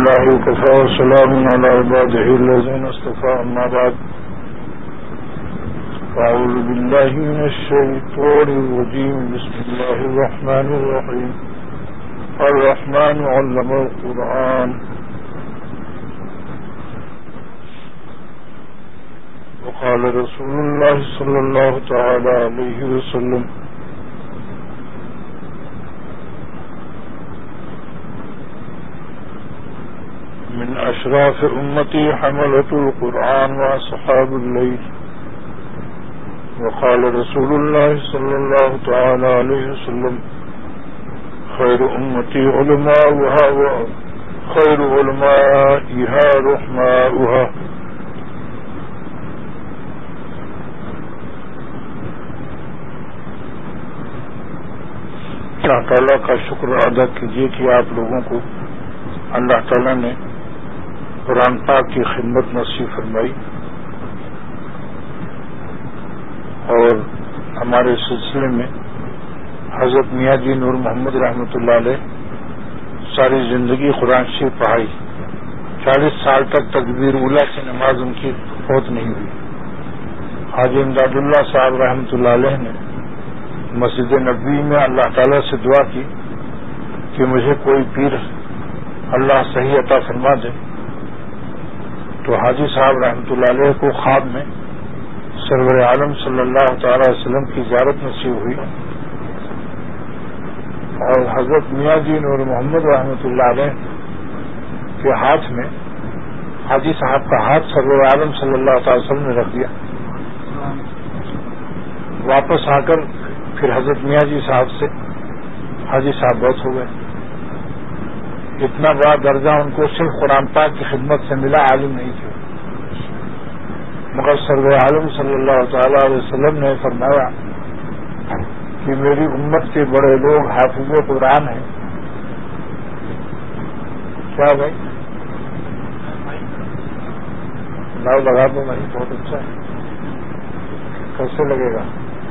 لله وكفى وسلام على عباده الذين اصطفى أما بعد أعوذ بالله من الشيطان الرجيم بسم الله الرحمن الرحيم الرحمن علم القرآن وقال رسول الله صلى الله تعالى عليه وسلم من أشراف أمتي حملة القرآن وأصحاب الليل وقال رسول الله صلى الله تعالى عليه وسلم خير أمتي علماؤها وخير علمائها رحماؤها اللہ تعالیٰ کا شکر ادا کیجیے کہ آپ لوگوں کو اللہ تعالیٰ نے قرآن پاک کی خدمت نصیب فرمائی اور ہمارے سلسلے میں حضرت میاں جی نور محمد رحمۃ اللہ علیہ ساری زندگی قرآن شریف پڑھائی 40 سال تک تکبیر اولیٰ سے نماز ان کی فوت نہیں ہوئی. حاجی امداد اللہ صاحب رحمۃ اللہ علیہ نے مسجد نبوی میں اللہ تعالیٰ سے دعا کی کہ مجھے کوئی پیر اللہ صحیح عطا فرما دے، تو حاجی صاحب رحمۃ اللہ علیہ کو خواب میں سرور عالم صلی اللہ تعالی وسلم کی زیارت نصیب ہوئی اور حضرت میاں جی نور محمد رحمۃ اللہ علیہ کے ہاتھ میں حاجی صاحب کا ہاتھ سرور عالم صلی اللہ تعالی وسلم نے رکھ دیا. واپس آ کر پھر حضرت میاں جی صاحب سے حاجی صاحب بہت ہو گئے. اتنا بڑا درجہ ان کو صرف قرآن پاک کی خدمت سے ملا، عالم نہیں تھے، مگر سرور عالم صلی اللہ تعالی علیہ وسلم نے فرمایا کہ میری امت کے بڑے لوگ حافظ قرآن ہیں. کیا بھائی ناؤ لگا دو بھائی، بہت اچھا ہے. کیسے لگے گا؟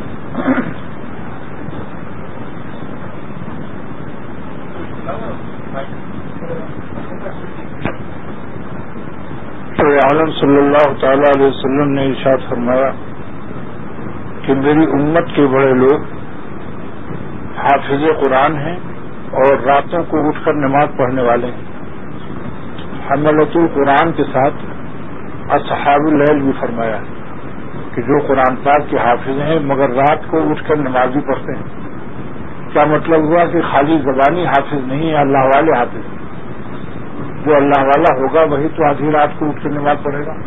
عالم صلی اللہ تعالی علیہ وسلم نے ارشاد فرمایا کہ میری امت کے بڑے لوگ حافظ قرآن ہیں اور راتوں کو اٹھ کر نماز پڑھنے والے ہیں. حملۃ القرآن کے ساتھ اصحاب اللیل بھی فرمایا کہ جو قرآن پاک کے حافظ ہیں مگر رات کو اٹھ کر نماز بھی پڑھتے ہیں. کیا مطلب ہوا کہ خالی زبانی حافظ نہیں ہے، اللہ والے حافظ ہیں. جو اللہ والا ہوگا وہی تو آدھی رات کو اٹھ کر نماز پڑھے گا.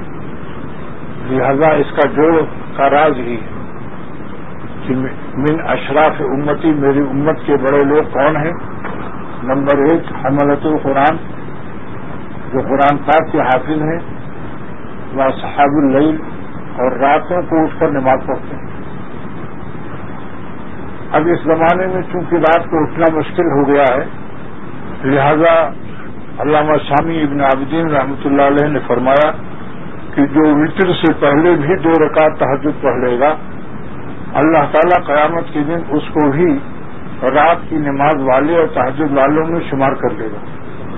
لہذا اس کا جوڑ کا راز ہی ہے کہ من اشراف امتی، میری امت کے بڑے لوگ کون ہیں؟ نمبر 1 حملۃ القرآن، جو قرآن پاک کے حافظ ہیں، واصحاب اللیل، اور راتوں کو اٹھ کر نماز پڑھتے ہیں. اب اس زمانے میں چونکہ رات کو اٹھنا مشکل ہو گیا ہے، لہذا علامہ شامی ابن عابدین رحمۃ اللہ علیہ نے فرمایا کہ جو وتر سے پہلے بھی 2 رکعت تہجد پڑھ لے گا، اللہ تعالیٰ قیامت کے دن اس کو بھی رات کی نماز والے اور تہجد والوں میں شمار کر لے گا.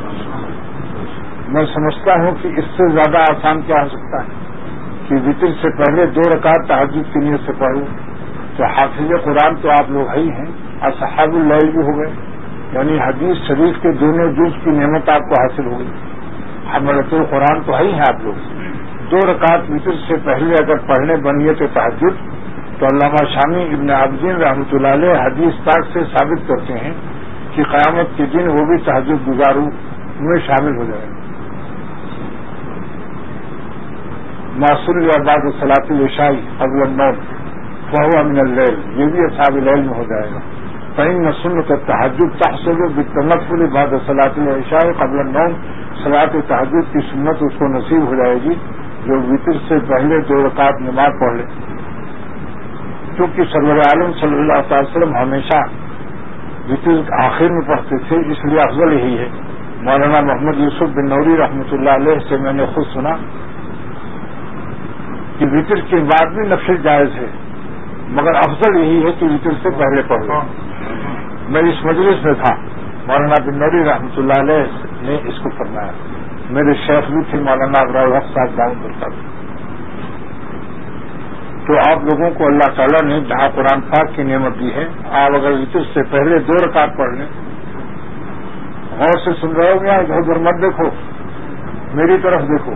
میں سمجھتا ہوں کہ اس سے زیادہ آسان کیا ہو سکتا ہے کہ وتر سے پہلے 2 رکعت تہجد کی نیت سے پڑھ لیں. تو حافظ قرآن تو آپ لوگ ہی ہیں، اصحاب اللیل بھی ہو گئے، یعنی حدیث شریف کے دونوں جز کی نعمت آپ کو حاصل ہوگی. حملۃ القرآن تو ہی ہیں آپ لوگ. 2 رکعت وتر سے پہلے اگر پڑھنے بنیے تو تہجد، تو علامہ شامی ابن عابدین رحمۃ اللہ علیہ حدیث پاک سے ثابت کرتے ہیں کہ قیامت کے دن وہ بھی تہجد گزاروں میں شامل ہو جائے گا. معصول بعد صلاۃ العشاء قبل النوم فهو من اللیل، یہ بھی اصحاب اللیل میں ہو جائے گا. فإن سنت التہجد تحصل بالتنفل بعد صلاۃ العشاء قبل النوم، صلاۃ تہجد کی سنت اس کو نصیب ہو جائے گی جو وتر سے پہلے 2 رکعت نماز پڑھ لے. کیونکہ سرور عالم صلی اللہ تعالی وسلم ہمیشہ وتر آخر میں پڑھتے تھے، اس لیے افضل یہی ہے. مولانا محمد یوسف بن نوری رحمۃ اللہ علیہ سے میں نے خود سنا کہ وتر کے بعد بھی نفل جائز ہے، مگر افضل یہی ہے کہ وتر سے پہلے پڑھ لو. میں اس مجلس میں تھا، مولانا بن نوری رحمۃ اللہ علیہ نے اس کو فرمایا. میرے شیخ بھی تھے مولانا ابرار الحق صاحب دامت برکاتہ. تو آپ لوگوں کو اللہ تعالیٰ نے جہاں قرآن پاک کی نعمت دی ہے، آپ اگر وتر سے پہلے 2 رکعت پڑھ لیں، غور سے سن رہے ہو یا ادھر ادھر مت دیکھو، میری طرف دیکھو.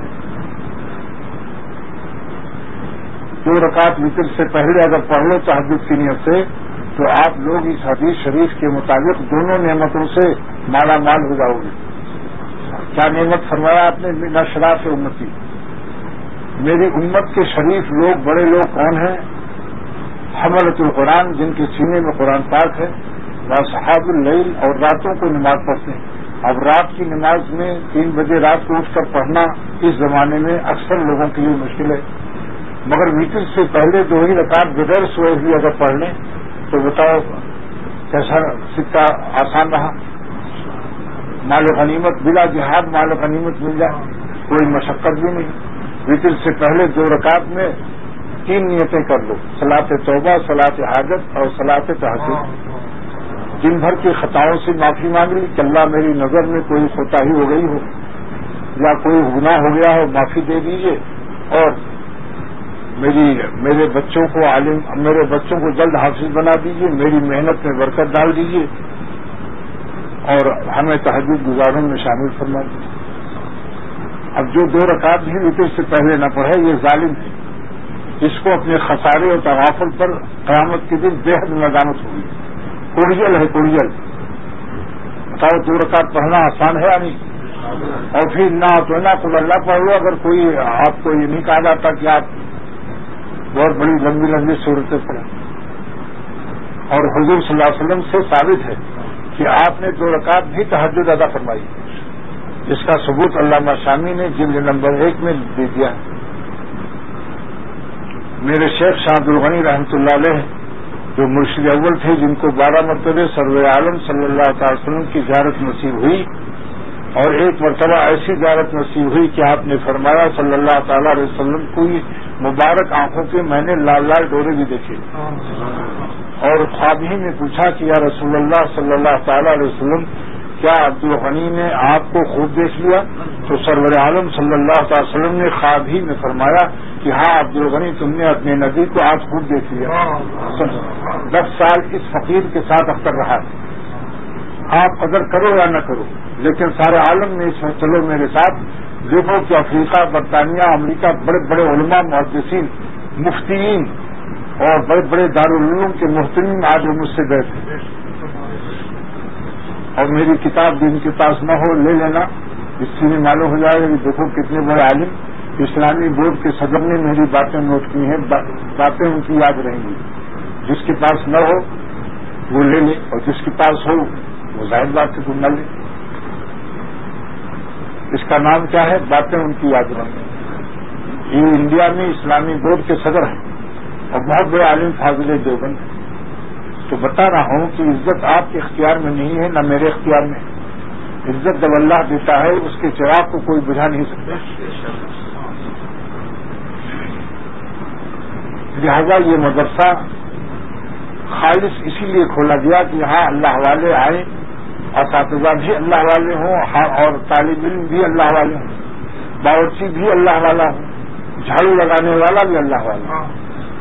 2 رکعت وتر سے پہلے اگر پڑھ لو تہجد کی نیت سے، تو آپ لوگ اس حدیث شریف کے مطابق دونوں نعمتوں سے مالا مال ہو جاؤ گے. کیا نعمت فرمایا آپ نے؟ من اشراف امتی. میری امت کے شریف لوگ، بڑے لوگ کون ہیں؟ حملۃ القرآن، جن کے سینے میں قرآن پاک ہے، واصحاب اللیل، اور راتوں کو نماز پڑھتے ہیں. اب رات کی نماز میں 3 بجے رات کو اٹھ کر پڑھنا اس زمانے میں اکثر لوگوں کے لیے مشکل ہے، مگر وتر سے پہلے 2 ہی رکعت بغیر سوئے بھی اگر پڑھ لیں تو بتاؤ کیسا سکہ آسان رہا. مال غنیمت، بلا جہاد مال غنیمت مل جائے، کوئی مشقت بھی نہیں. وتر سے پہلے 2 رکعت میں 3 نیتیں کر لو، صلاۃ توبہ، صلاۃ حاجت اور صلاۃ تہجد. دن بھر کی خطاؤں سے معافی مانگ لی کہ اللہ میری نظر میں کوئی کوتاہی ہو گئی ہو یا کوئی گناہ ہو گیا ہو، معافی دے دیجیے، اور میرے بچوں کو عالم، میرے بچوں کو جلد حافظ بنا دیجیے، میری محنت میں برکت ڈال دیجیے، اور ہمیں تہجد گزاروں میں شامل فرما دیجیے. اب جو 2 رکعت بھی وتر سے پہلے نہ پڑھے یہ ظالم ہے، اس کو اپنے خسارے اور تغافل پر قیامت کے دن بے حد ندامت ہوگی. کوڑیل ہے کوڑیل. بتاؤ 2 رکعت پڑھنا آسان ہے یا نہیں؟ اور پھر نہ تو نہ قل اللہ پڑھ لو. اگر کوئی آپ کو یہ نہیں کہا جاتا کہ آپ بہت بڑی لمبی لمبی صورتیں پڑھیں. اور حضور صلی اللہ علیہ وسلم سے ثابت ہے کہ آپ نے 2 رکعت بھی تہجد ادا فرمائی. اس کا ثبوت علامہ شامی نے جلد نمبر 1 میں دے دیا. میرے شیخ شاہ عبد الغنی رحمۃ اللہ علیہ جو مرشد اول تھے، جن کو 12 مرتبہ سرور عالم صلی اللہ تعالی وسلم کی زیارت نصیب ہوئی، اور ایک مرتبہ ایسی زیارت نصیب ہوئی کہ آپ نے فرمایا صلی اللہ تعالی علیہ وسلم کو مبارک آنکھوں کے میں نے لال لال ڈورے بھی دیکھے، اور خواب ہی میں پوچھا کہ یا رسول اللہ صلی اللہ تعالی علیہ وسلم، کیا عبد الغنی نے آپ کو خوب دیکھ لیا؟ تو سرور عالم صلی اللہ تعالی وسلم نے خواب ہی میں فرمایا کہ ہاں عبد الغنی، تم نے اپنے نبی کو آج خوب دیکھ لیا. 10 سال اس فقیر کے ساتھ اختر رہا ہے. آپ قدر کرو یا نہ کرو، لیکن سارے عالم میں اس میں چلو میرے ساتھ. دیکھو کہ افریقہ، برطانیہ، امریکہ، بڑے بڑے علماء، محدثین، مفتیین اور بڑے بڑے دارالعلوم کے محترم آج وہ مجھ سے گئے تھے. اور میری کتاب بھی ان کے پاس نہ ہو لے لینا، اس سے بھی معلوم ہو جائے گا کہ دیکھو کتنے بڑے عالم. اسلامی بورڈ کے صدر نے میری باتیں نوٹ کی ہیں، باتیں ان کی یاد رہیں گی. جس کے پاس نہ ہو وہ لے لے، اور جس کے پاس ہو وہ ظاہر بات ہے نہ لے. اس کا نام کیا ہے؟ باتیں ان کی یاد رہیں گی. یہ انڈیا میں اسلامی بورڈ کے صدر ہیں اور بہت بڑے عالم فاضل دیوبند. تو بتا رہا ہوں کہ عزت آپ کے اختیار میں نہیں ہے، نہ میرے اختیار میں. عزت جب اللہ دیتا ہے اس کے چراغ کو کوئی بجھا نہیں سکتا. لہذا یہ مدرسہ خالص اسی لیے کھولا گیا کہ یہاں اللہ والے آئیں، اساتذہ بھی اللہ والے ہوں، اور طالب علم بھی اللہ والے ہوں، باورچی بھی اللہ والا ہوں، جھاڑو لگانے والا بھی اللہ والا ہوں،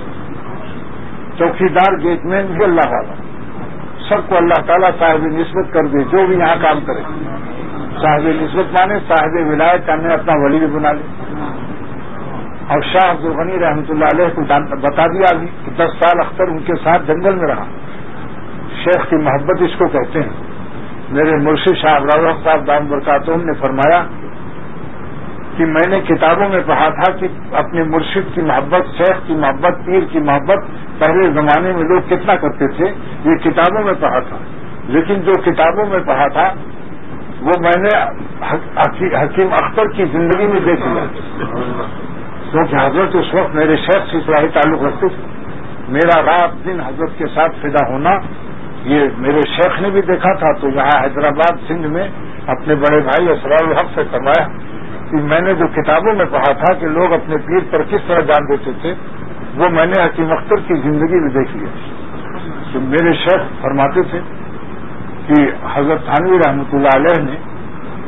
چوکیدار گیٹ مین بھی اللہ والا. سب کو اللہ تعالیٰ صاحب نسبت کر دے، جو بھی یہاں کام کرے. صاحب نسبت مانے صاحب ولایت کا میں اپنا ولی بنا لے. اور شاہ عبد الغنی رحمۃ اللہ علیہ کو بتا دیا ابھی کہ 10 سال اختر ان کے ساتھ جنگل میں رہا. شیخ کی محبت اس کو کہتے ہیں. میرے مرشد شاہ ابرار صاحب دام برکاتہم نے فرمایا کہ میں نے کتابوں میں پڑھا تھا کہ اپنے مرشد کی محبت، شیخ کی محبت، پیر کی محبت پہلے زمانے میں لوگ کتنا کرتے تھے. یہ کتابوں میں پڑھا تھا، لیکن جو کتابوں میں پڑھا تھا وہ میں نے حکیم اختر کی زندگی میں دیکھ لیا، کیونکہ حضرت اس وقت میرے شیخ سے اصلاحی تعلق رکھتے تھے. میرا رات دن حضرت کے ساتھ فدا ہونا یہ میرے شیخ نے بھی دیکھا تھا. تو یہاں حیدرآباد سندھ میں اپنے بڑے بھائی اسرار الحق سے فرمایا کہ میں نے جو کتابوں میں پڑھا تھا کہ لوگ اپنے پیر پر کس طرح جان دیتے تھے، وہ میں نے حکیم اختر کی زندگی میں دیکھ لیا. تو میرے شیخ فرماتے تھے کہ حضرت تھانوی رحمۃ اللہ علیہ نے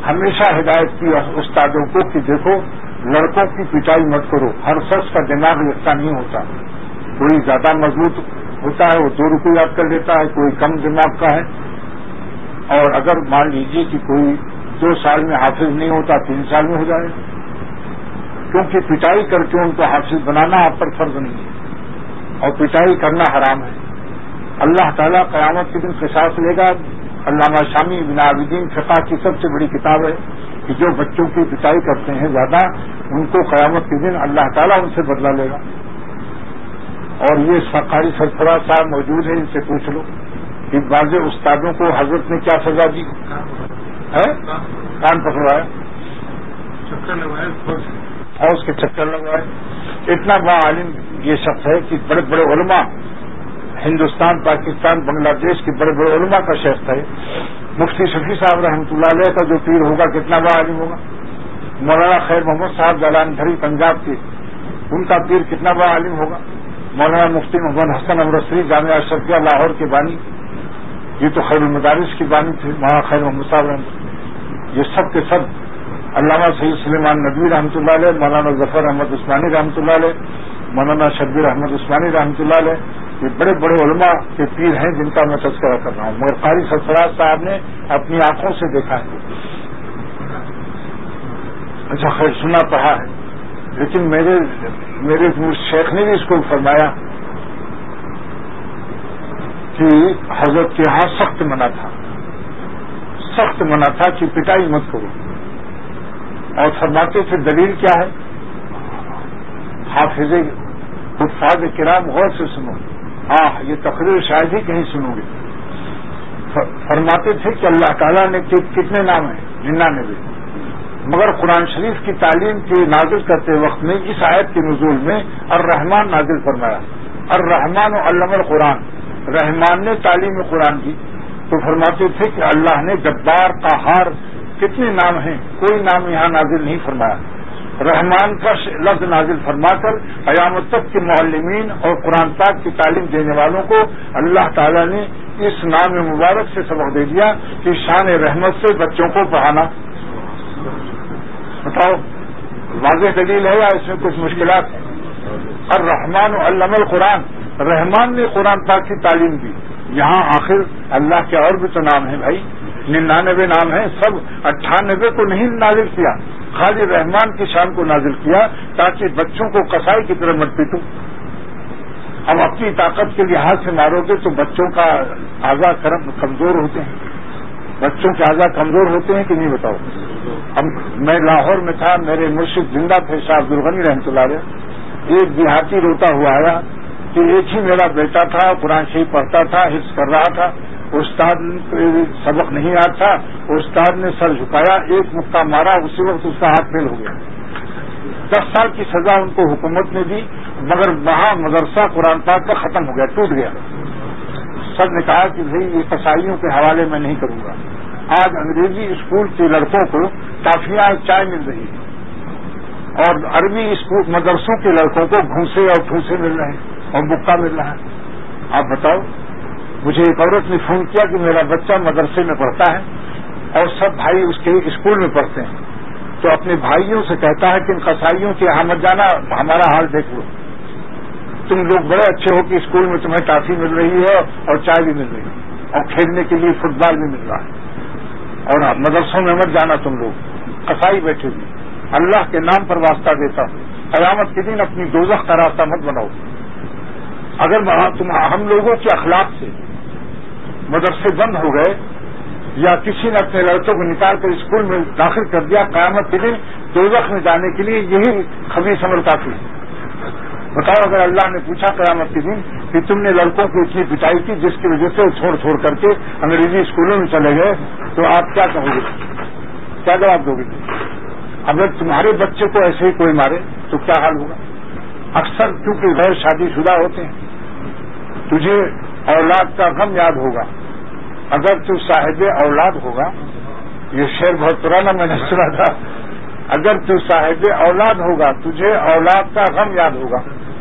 ہمیشہ ہدایت کی استادوں کو کہ دیکھو لڑکوں کی پٹائی مت کرو، ہر شخص کا دماغ یکساں نہیں ہوتا، کوئی زیادہ مضبوط ہوتا ہے وہ 2 رکوع یاد کر لیتا ہے، کوئی کم دماغ کا ہے، اور اگر مان لیجیے کہ کوئی 2 سال میں حافظ نہیں ہوتا 3 سال میں ہو جائے، کیونکہ پٹائی کر کے ان کو حافظ بنانا آپ پر فرض نہیں ہے، اور پٹائی کرنا حرام ہے۔ اللہ تعالیٰ قیامت کے دن قصاص لے گا۔ علامہ شامی ابن عابدین فقہ کی سب سے بڑی کتاب ہے کہ جو بچوں کی پٹائی کرتے ہیں زیادہ ان کو قیامت کے دن اللہ تعالیٰ ان سے بدلہ لے گا۔ اور یہ سرکاری سرفراز صاحب موجود ہیں، ان سے پوچھ لو کہ بعض استادوں کو حضرت نے کیا سزا دی ہے؟ کان پکڑوایا، چکر لگوائے، فوج کے چکر لگوائے۔ اتنا بڑا عالم یہ شخص ہے کہ بڑے بڑے علماء ہندوستان، پاکستان، بنگلہ دیش کے بڑے بڑے علماء کا شیخ ہے۔ مفتی شفیع صاحب رحمۃ اللہ علیہ کا جو پیر ہوگا کتنا بڑا عالم ہوگا۔ مولانا خیر محمد صاحب جلان دھری پنجاب کے، ان کا پیر کتنا بڑا عالم ہوگا۔ مولانا مفتی محمد حسن امرتسری جامعہ اشرفیہ لاہور کے بانی، یہ تو خیر المدارس کی بانی تھے مولانا خیر محمد صاحب رحمۃ، یہ سب کے سب علامہ سید سلیمان ندوی رحمۃ اللہ علیہ، مولانا ظفر احمد عثمانی رحمۃ اللہ علیہ، مولانا شبیر احمد عثمانی رحمۃ اللہ علیہ، یہ بڑے بڑے علماء کے پیر ہیں جن کا میں تذکرہ کر رہا ہوں، مگر قاری سرفراز صاحب نے اپنی آنکھوں سے دیکھا ہے۔ اچھا خیر سنا پڑھا ہے، لیکن میرے شیخ نے بھی اس کو فرمایا کہ حضرت کے یہاں سخت منع تھا کہ پٹائی مت کرو، اور فرماتے تھے دلیل کیا ہے؟ حافظ حفاظ کرام غور سے سنو، ہاں یہ تقریر شاید ہی کہیں سنو گے۔ فرماتے تھے کہ اللہ تعالیٰ نے کتنے نام ہیں؟ 99، مگر قرآن شریف کی تعلیم کے نازل کرتے وقت میں اس آیت کے نزول میں الرحمن نازل فرمایا، الرحمن علم القرآن، رحمان نے تعلیم قرآن دی، تو فرماتے تھے کہ اللہ نے جبار، قہار، کتنے نام ہیں، کوئی نام یہاں نازل نہیں فرمایا۔ رحمان کا لفظ نازل فرما کر قیامت تک کے معلمین اور قرآن پاک کی تعلیم دینے والوں کو اللہ تعالیٰ نے اس نام مبارک سے سبق دے دیا کہ شان رحمت سے بچوں کو پڑھانا۔ بتاؤ واضح دلیل ہے یا اس میں کچھ مشکلات ہیں؟ الرحمن علم القرآن، رحمان نے قرآن پاک کی تعلیم دی۔ یہاں آخر اللہ کے اور بھی تو نام ہیں بھائی، 99 نام ہیں، سب 98 کو نہیں نازل کیا، خالی رحمان کی شان کو نازل کیا تاکہ بچوں کو قصائی کی طرح مت پیٹو۔ اب اپنی طاقت کے لحاظ سے مارو گے تو بچوں کا اعضاء کمزور ہوتے ہیں، بچوں کے اعضاء کمزور ہوتے ہیں کہ نہیں بتاؤ؟ میں لاہور میں تھا، میرے مرشد زندہ تھے شاہ عبد الغنی رحمۃ اللہ علیہ، ایک دیہاتی روتا ہوا آیا کہ ایک ہی میرا بیٹا تھا، قرآن شریف پڑھتا تھا، حفظ کر رہا تھا، استاد سبق نہیں آتا تھا، استاد نے سر جھکایا، ایک مکہ مارا، اسی وقت اس کا ہاتھ فیل ہو گیا۔ 10 سال کی سزا ان کو حکومت نے دی، مگر وہاں مدرسہ قرآن پاک کا ختم ہو گیا، ٹوٹ گیا۔ سر نے کہا کہ بھائی یہ قصائیوں کے حوالے میں نہیں کروں گا۔ آج انگریزی اسکول کے لڑکوں کو ٹافیاں چائے مل رہی ہے، اور عربی اسکول مدرسوں کے لڑکوں کو گھونسے اور ٹھوسے مل رہے ہیں اور مکہ مل رہا ہے۔ آپ بتاؤ، مجھے ایک عورت نے فون کیا کہ میرا بچہ مدرسے میں پڑھتا ہے اور سب بھائی اس کے اسکول میں پڑھتے ہیں، تو اپنے بھائیوں سے کہتا ہے کہ ان قصائیوں کے یہاں مت جانا، ہمارا حال دیکھ لو، تم لوگ بڑے اچھے ہو کہ اسکول میں تمہیں ٹافی مل رہی ہے اور چائے بھی مل رہی ہے اور کھیلنے کے لیے فٹ بال بھی مل رہا ہے، اور مدرسوں میں مت جانا تم لوگ، قصائی بیٹھے ہوئے۔ اللہ کے نام پر واسطہ دیتا ہوں، قیامت کے دن اپنی دوزخ کا راستہ مت بناؤ۔ اگر ہم لوگوں کے اخلاق سے مدرسے بند ہو گئے یا کسی نے اپنے لڑکوں کو نکال کر اسکول میں داخل کر دیا، قیامت کے دن دوزخ میں جانے کے لیے یہی خبیث عمل کافی ہے۔ بتاؤ اگر اللہ نے پوچھا قیامت کے دن کہ تم نے لڑکوں کو اتنی پٹائی کی جس کی وجہ سے چھوڑ کر کے انگریزی اسکولوں میں چلے گئے، تو آپ کیا کہو گے؟ کیا جواب دو گے؟ اگر تمہارے بچے کو ایسے ہی کوئی مارے تو کیا حال ہوگا؟ اکثر کیونکہ غیر شادی شدہ ہوتے ہیں، تجھے اولاد کا غم یاد ہوگا اگر تو صاحب اولاد ہوگا۔ یہ شعر بہت پرانا میں نے سنا تھا، اگر تو صاحب اولاد ہوگا تجھے اولاد کا غم یاد ہوگا۔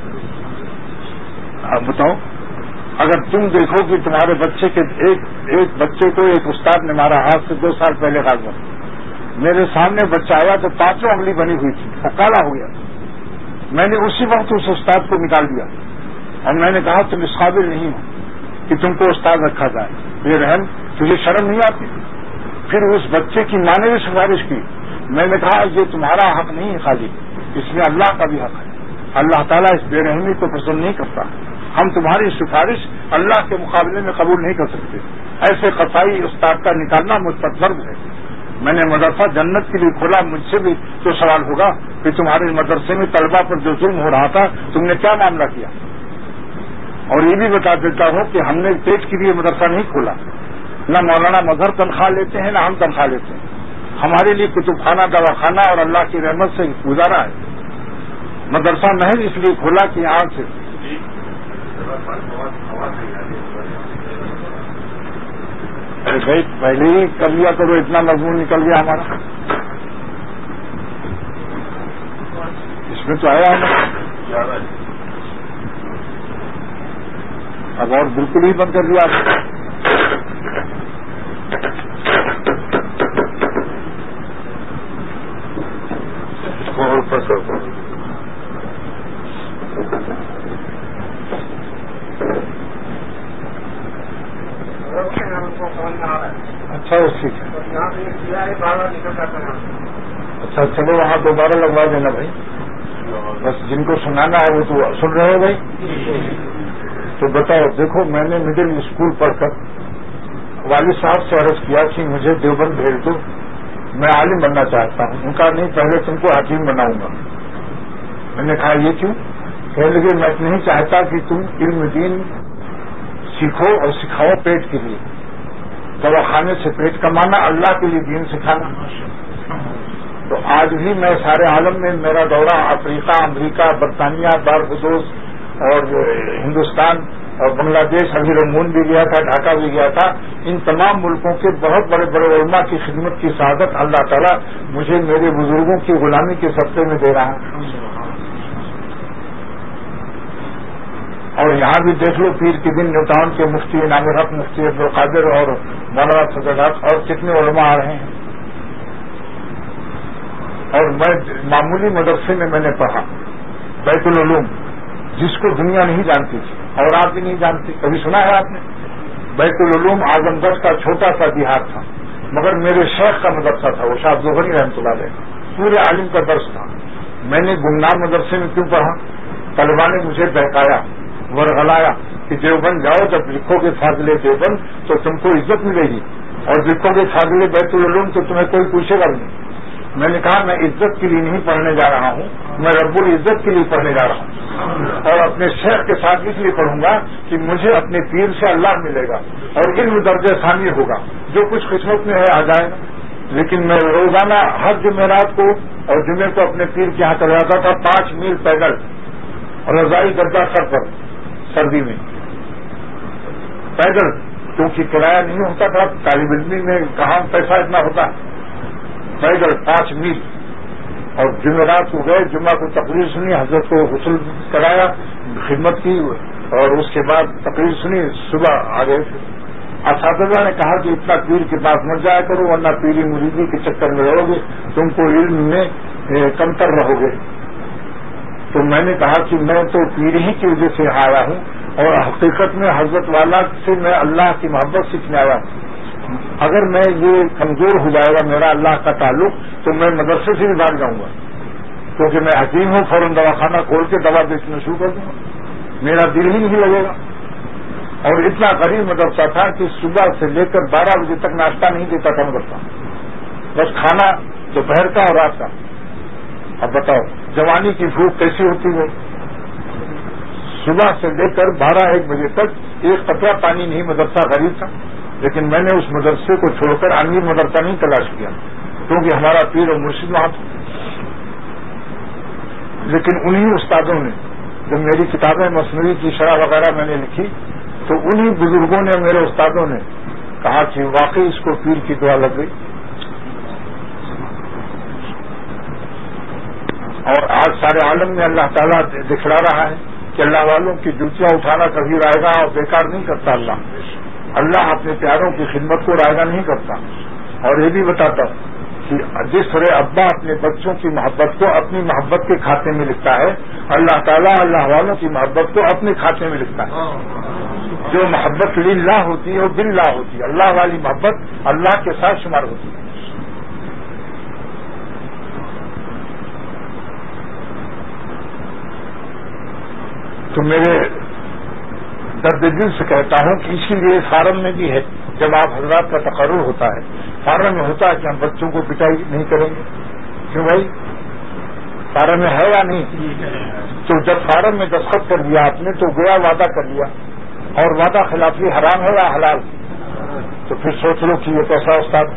اب بتاؤ، اگر تم دیکھو کہ تمہارے بچے کے ایک بچے کو ایک استاد نے مارا، آج سے 2 سال پہلے غالباً، میرے سامنے بچہ آیا تو 5 انگلی بنی ہوئی تھی وہ کالا ہو گیا. میں نے اسی وقت اس استاد کو نکال دیا اور میں نے کہا تم اس قابل نہیں ہو کہ تم کو استاد رکھا جائے. یہ رحم تجھے شرم نہیں آتی؟ پھر اس بچے کی ماں نے بھی سفارش کی. میں نے کہا یہ تمہارا حق نہیں ہے خالی، اس میں اللہ کا بھی حق ہے. اللہ تعالیٰ اس بے رحمی کو پسند نہیں کرتا. ہم تمہاری سفارش اللہ کے مقابلے میں قبول نہیں کر سکتے. ایسے قطعی استاد کا نکالنا مجھ پر فرض ہے. میں نے مدرسہ جنت کے لیے کھولا. مجھ سے بھی تو سوال ہوگا کہ تمہارے مدرسے میں طلبہ پر جو ظلم ہو رہا تھا تم نے کیا معاملہ کیا. اور یہ بھی بتا دیتا ہوں کہ ہم نے پیٹ کے لیے مدرسہ نہیں کھولا. نہ مولانا مظہر تنخواہ لیتے ہیں نہ ہم تنخواہ لیتے ہیں. ہمارے لیے کتب خانہ دواخانہ اور اللہ کی رحمت سے گزارا ہے. مدرسہ محض اس لیے کھولا کہ یہاں سے ارے بھائی پہلے ہی کر لیا کرو، اتنا مضمون نکل گیا ہمارا. اس میں تو آیا ہمیں اب اور بالکل ہی بند کر دیا آپ نے. اس کو اور اوپر کر. اچھا ٹھیک ہے. اچھا چلو وہاں دوبارہ لگوا دینا بھائی. بس جن کو سنانا ہے وہ تو سن رہے ہو بھائی. تو بتاؤ. دیکھو میں نے مڈل اسکول پڑھ کر والد صاحب سے عرض کیا کہ مجھے دیوبند بھیج دو، میں عالم بننا چاہتا ہوں. ان کا نہیں، پہلے تم کو حکیم بناؤں گا. میں نے کہا یہ کیوں؟ کہنے لگے میں نہیں چاہتا کہ تم علم دین سیکھو اور سکھاؤ پیٹ کے لیے. دواخانے سے پیٹ کمانا، اللہ کے لیے دین سکھانا. تو آج بھی میں سارے عالم میں میرا دورہ افریقہ، امریکہ، برطانیہ، باربڈوس اور ہندوستان اور بنگلہ دیش، ابھی رمون بھی گیا تھا، ڈھاکہ بھی گیا تھا. ان تمام ملکوں کے بہت بڑے بڑے علماء کی خدمت کی سعادت اللہ تعالیٰ مجھے میرے بزرگوں کی غلامی کے صدقے میں دے رہا ہے. اور یہاں بھی دیکھ لو پیر کے دن نیو ٹاؤن کے مفتی انعام الحق، مفتی عبدالقادر اور مولانا صدر اور کتنے علماء آ رہے ہیں. اور میں معمولی مدرسے میں نے پڑھا بیت العلوم، جس کو دنیا نہیں جانتی تھی اور آپ بھی نہیں جانتے. کبھی سنا ہے آپ نے؟ بیت العلوم اعظم گڑھ کا چھوٹا سا دیہات تھا، مگر میرے شیخ کا مدرسہ تھا، وہ شاہ زہری رحمۃ اللہ علیہ. پورے عالم کا درس تھا. میں نے گمنام مدرسے میں کیوں پڑھا؟ طلبا نے مجھے بہکایا، ورغلایا کہ دیوبند جاؤ، جب لکھو گے فاضل دیوبند تو تم کو عزت ملے گی، اور لکھو گے فاضل بیت العلوم تو تمہیں کوئی پوچھے گا نہیں. میں نے کہا میں عزت کے لیے نہیں پڑھنے جا رہا ہوں، میں رب العزت کے لیے پڑھنے جا رہا ہوں. اور اپنے شیخ کے ساتھ اس لیے پڑھوں گا کہ مجھے اپنے پیر سے اللہ ملے گا اور علم درجہ ثانی ہوگا. جو کچھ قسمت میں ہے آ جائے گا. لیکن میں روزانہ ہر جمعرات کو اور جمعے کو اپنے پیر کے یہاں چلا جاتا تھا 5 میل پیدل، اور رضائی گدا سر پر سردی میں پیدل، کیونکہ کرایہ نہیں ہوتا تھا. طالب علمی میں کہاں پیسہ اتنا ہوتا. پیدل 5 میل. اور جمعرات کو گئے، جمعہ کو تقریر سنی، حضرت کو غسل کرایا، خدمت کی، اور اس کے بعد تقریر سنی. صبح آ گئے. اساتذہ نے کہا کہ اتنا پیر کے پاس مت جایا کرو ورنہ پیری مریدی کے چکر میں رہو گے، تم کو علم میں کمتر رہو گے. تو میں نے کہا کہ میں تو پیر ہی کی وجہ سے آیا ہوں، اور حقیقت میں حضرت والا سے میں اللہ کی محبت سیکھنے آیا ہوں. اگر میں یہ کمزور ہو جائے گا میرا اللہ کا تعلق تو میں مدرسے سے بھی بھاگ جاؤں گا، کیونکہ میں حکیم ہوں. فوراً دواخانہ کھول کے دوا بیچنا شروع کر دوں گا، میرا دل ہی نہیں لگے گا. اور اتنا غریب مدرسہ تھا کہ صبح سے لے کر 12 بجے تک ناشتہ نہیں دیتا تھا مدرسہ، بس کھانا دوپہر کا اور رات کا. اب بتاؤ جوانی کی بھوک کیسی ہوتی ہے. صبح سے لے کر 12-1 بجے تک ایک قطرہ پانی نہیں. مدرسہ غریب تھا، لیکن میں نے اس مدرسے کو چھوڑ کر امیر مدرسہ نہیں تلاش کیا، کیونکہ ہمارا پیر اور مرشد وہاں تھا. لیکن انہی استادوں نے، جب میری کتابیں مثنوی کی شرح وغیرہ میں نے لکھی تو انہی بزرگوں نے، میرے استادوں نے کہا کہ واقعی اس کو پیر کی دعا لگ گئی. اور آج سارے عالم میں اللہ تعالیٰ دکھلا رہا ہے کہ اللہ والوں کی جوتیاں اٹھانا کبھی رائے گا اور بیکار نہیں کرتا. اللہ اپنے پیاروں کی خدمت کو رائے گا نہیں کرتا. اور یہ بھی بتاتا کہ جس طرح ابا اپنے بچوں کی محبت کو اپنی محبت کے کھاتے میں لکھتا ہے، اللہ تعالیٰ اللہ والوں کی محبت کو اپنے کھاتے میں لکھتا ہے۔ جو محبت للہ ہوتی ہے وہ باللہ ہوتی ہے، اللہ والی محبت اللہ کے ساتھ شمار ہوتی ہے۔ تو میرے درد دل سے کہتا ہوں کہ اسی لیے فارم میں بھی ہے، جب آپ حضرات کا تقرر ہوتا ہے فارم میں ہوتا ہے کہ ہم بچوں کو پٹائی نہیں کریں گے، کیوں بھائی فارم میں ہے یا نہیں؟ تو جب فارم میں دستخط کر دیا آپ نے تو گویا وعدہ کر لیا، اور وعدہ خلافی حرام ہے یا حلال؟ تو پھر سوچ لو کہ یہ کیسا استاد۔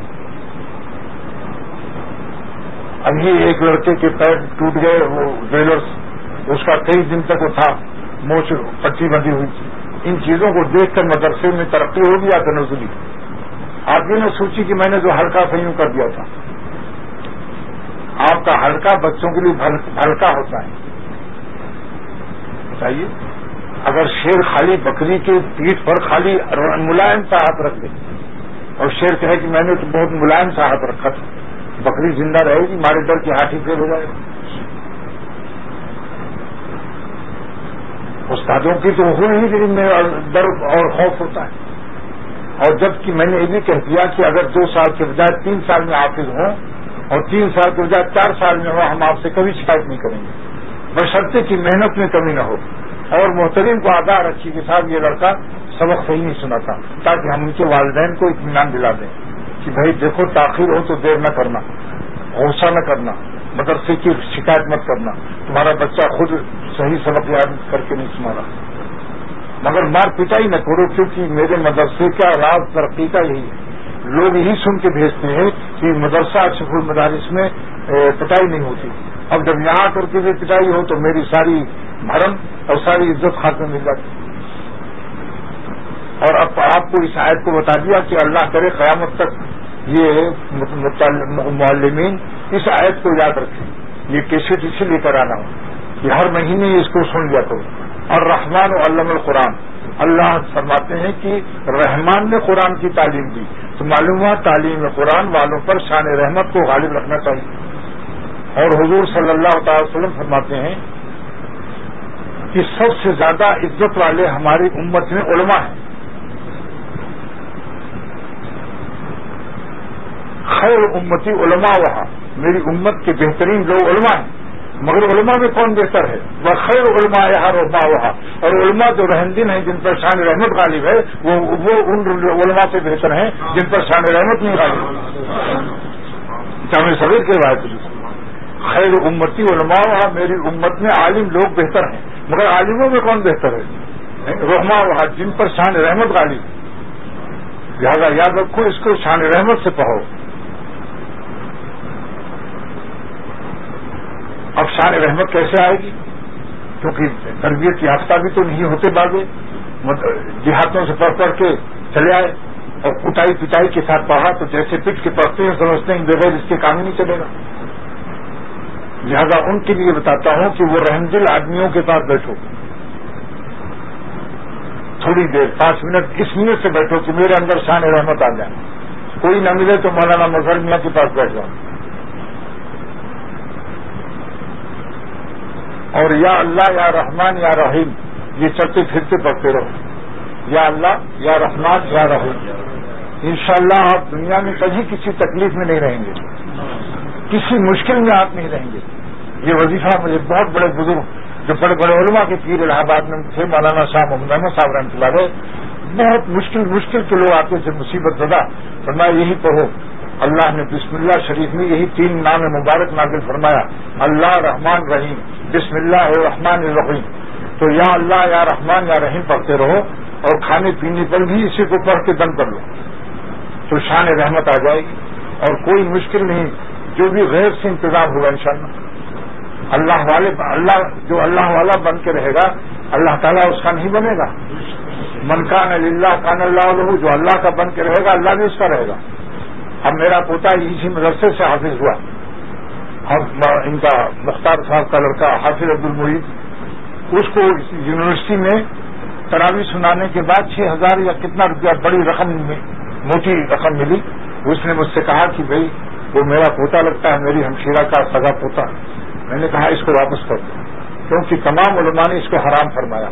ابھی ایک لڑکے کے پیر ٹوٹ گئے، وہ ڈریلرس، اس کا کئی دن تک وہ تھا، موچ پٹی بندھی ہوئی تھی۔ ان چیزوں کو دیکھ کر مدرسے میں ترقی ہو گیا تنزلی۔ آپ یہ نہ سوچی کہ میں نے جو ہلکا فہیم کر دیا تھا، آپ کا ہلکا بچوں کے لیے ہلکا ہوتا ہے۔ بتائیے، اگر شیر خالی بکری کے پیٹھ پر خالی ملائم سا ہاتھ رکھ دے اور شیر کہے کہ میں نے تو بہت ملائم سا ہاتھ رکھا تھا، بکری زندہ رہے گی؟ مارے ڈر کی ہاتھی فیل ہو جائے گا۔ استادوں کی تو ہو ہی دل میں ڈر اور خوف ہوتا ہے۔ اور جبکہ میں نے یہ بھی کہہ دیا کہ اگر 2 سال کے بجائے 3 سال میں حافظ ہوں اور 3 سال کے بجائے 4 سال میں ہو، ہم آپ سے کبھی شکایت نہیں کریں گے، بشرطے کہ محنت میں کمی نہ ہو۔ اور محترم کو آگاہ رکھیے کہ صاحب یہ لڑکا سبق صحیح نہیں سناتا، تاکہ ہم ان کے والدین کو اطمینان دلا دیں کہ بھائی دیکھو تاخیر ہو تو دیر نہ کرنا، غصہ نہ کرنا، مدرسے کی شکایت مت کرنا، تمہارا بچہ خود صحیح سبق یاد کر کے نہیں سنا رہا، مگر مار پٹائی نہ کرو، کیونکہ میرے مدرسے کا راز ترقی کا یہی ہے۔ لوگ یہی سن کے بھیجتے ہیں کہ مدرسہ اشرف المدارس میں پٹائی نہیں ہوتی، اب جب یہاں کر کے بھی پٹائی ہو تو میری ساری بھرم اور ساری عزت خاتمے مل جاتی۔ اور اب آپ کو اس آیت کو بتا دیا کہ اللہ کرے قیامت تک یہ معلمین اس آیت کو یاد رکھیں، یہ کیسٹ اسی لے کر آنا ہو کہ ہر مہینے اس کو سن لیا کرو۔ اور رحمان و علم القرآن، اللہ فرماتے ہیں کہ رحمان نے قرآن کی تعلیم دی، تو معلوم ہوا تعلیم قرآن والوں پر شان رحمت کو غالب رکھنا چاہیے۔ اور حضور صلی اللہ تعالی وسلم فرماتے ہیں کہ سب سے زیادہ عزت والے ہماری امت میں علماء ہیں، خیر امتی علماء، وہاں میری امت کے بہترین لوگ علماء ہیں، مگر علماء میں کون بہتر ہے؟ وہ خیر علماء یہاں رحماء وہاں، اور علماء جو رحمدین ہیں جن پر شان رحمت غالب ہے وہ ان علماء سے بہتر ہیں جن پر شان رحمت نہیں غالب۔ جامع صغیر کے روایت خیر امتی علماء وہاں، میری امت میں عالم لوگ بہتر ہیں، مگر عالموں میں کون بہتر ہے؟ رحماء وہاں، جن پر شان رحمت غالب۔ لہذا یاد رکھو، اس کو شان رحمت سے پڑھو۔ اب شان رحمت کیسے آئے گی؟ کیونکہ تربیت یافتہ بھی تو نہیں ہوتے، باغے دیہاتوں سے پڑھ پڑھ کے چلے آئے اور کٹائی پٹائی کے ساتھ پڑھا تو جیسے پٹ کے پڑھتے ہیں سمجھتے ہیں بغیر اس کے کام ہی نہیں چلے گا۔ لہذا ان کے لیے بتاتا ہوں کہ وہ رحم دل آدمیوں کے پاس بیٹھو، تھوڑی دیر 5 منٹ اس نیت سے بیٹھو کہ میرے اندر شان رحمت آ جائے، کوئی نہ ملے تو مولانا مظہر میاں کے پاس بیٹھ جاؤ، اور یا اللہ یا رحمان یا رحیم یہ چلتے پھرتے پڑھتے رہو، یا اللہ یا رحمان یا رحیم۔ انشاءاللہ آپ دنیا میں کبھی کسی تکلیف میں نہیں رہیں گے، کسی مشکل میں آپ نہیں رہیں گے۔ یہ وظیفہ مجھے بہت بڑے بزرگ جو بڑے بڑے علماء کے پیر الہ آباد میں تھے، مولانا شاہ محمد احمد صاحب رحمۃ اللہ علیہ، بہت مشکل کے لوگ آتے تھے، مصیبت زدہ، فرمایا یہی پڑھو، اللہ نے بسم اللہ شریف میں یہی 3 نام مبارک نازل فرمایا، اللہ رحمان رحیم، بسم اللہ الرحمن الرحیم۔ تو یا اللہ یا رحمان یا رحیم پڑھتے رہو، اور کھانے پینے پر بھی اسی کو پڑھ کے دم کر لو تو شان رحمت آ جائے گی، اور کوئی مشکل نہیں، جو بھی غیر سے انتظام ہوگا انشاءاللہ۔ اللہ جو اللہ والا بن کے رہے گا، اللہ تعالیٰ اس کا نہیں بنے گا۔ من کان للہ کان اللہ لہ، جو اللہ کا بن کے رہے گا اللہ بھی اس کا رہے گا۔ اب میرا پوتا اسی مدرسے سے حافظ ہوا، ان کا مختار صاحب کا لڑکا حافظ عبد المعید، اس کو یونیورسٹی میں تراویح سنانے کے بعد 6000 یا کتنا روپیہ بڑی رقم، موٹی رقم ملی۔ اس نے مجھ سے کہا کہ بھائی وہ میرا پوتا لگتا ہے، میری ہمشیرہ کا سگا پوتا. میں نے کہا اس کو واپس کر دو، کیونکہ تمام علماء نے اس کو حرام فرمایا.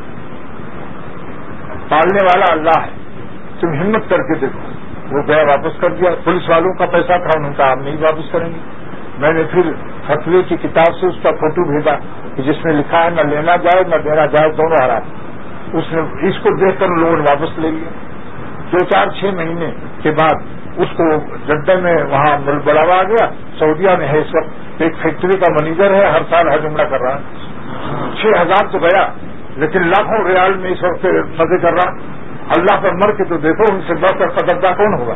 پالنے والا اللہ ہے، تم ہمت کر کے دیکھو. وہ گیا واپس کر دیا. پولیس والوں کا پیسہ تھا، انہوں نے کہا ہم نہیں واپس کریں گے. میں نے پھر فتوے کی کتاب سے اس کا فوٹو بھیجا کہ جس میں لکھا ہے نہ لینا جائے نہ دینا جائے، دونوں حرام. اس کو دیکھ کر لوگوں نے واپس لے لیا. 2-4-6 مہینے کے بعد اس کو جدہ میں وہاں بڑھاوا آ گیا. سعودیہ میں ہے اس وقت، ایک فیکٹری کا منیجر ہے، ہر سال حج عمرہ کر رہا ہے. 6,000 تو گیا، لیکن لاکھوں ریال میں اس وقت مزے کر رہا. اللہ پر مر کے تو دیکھو، ان سے بڑھ کر قدردہ کون ہوگا؟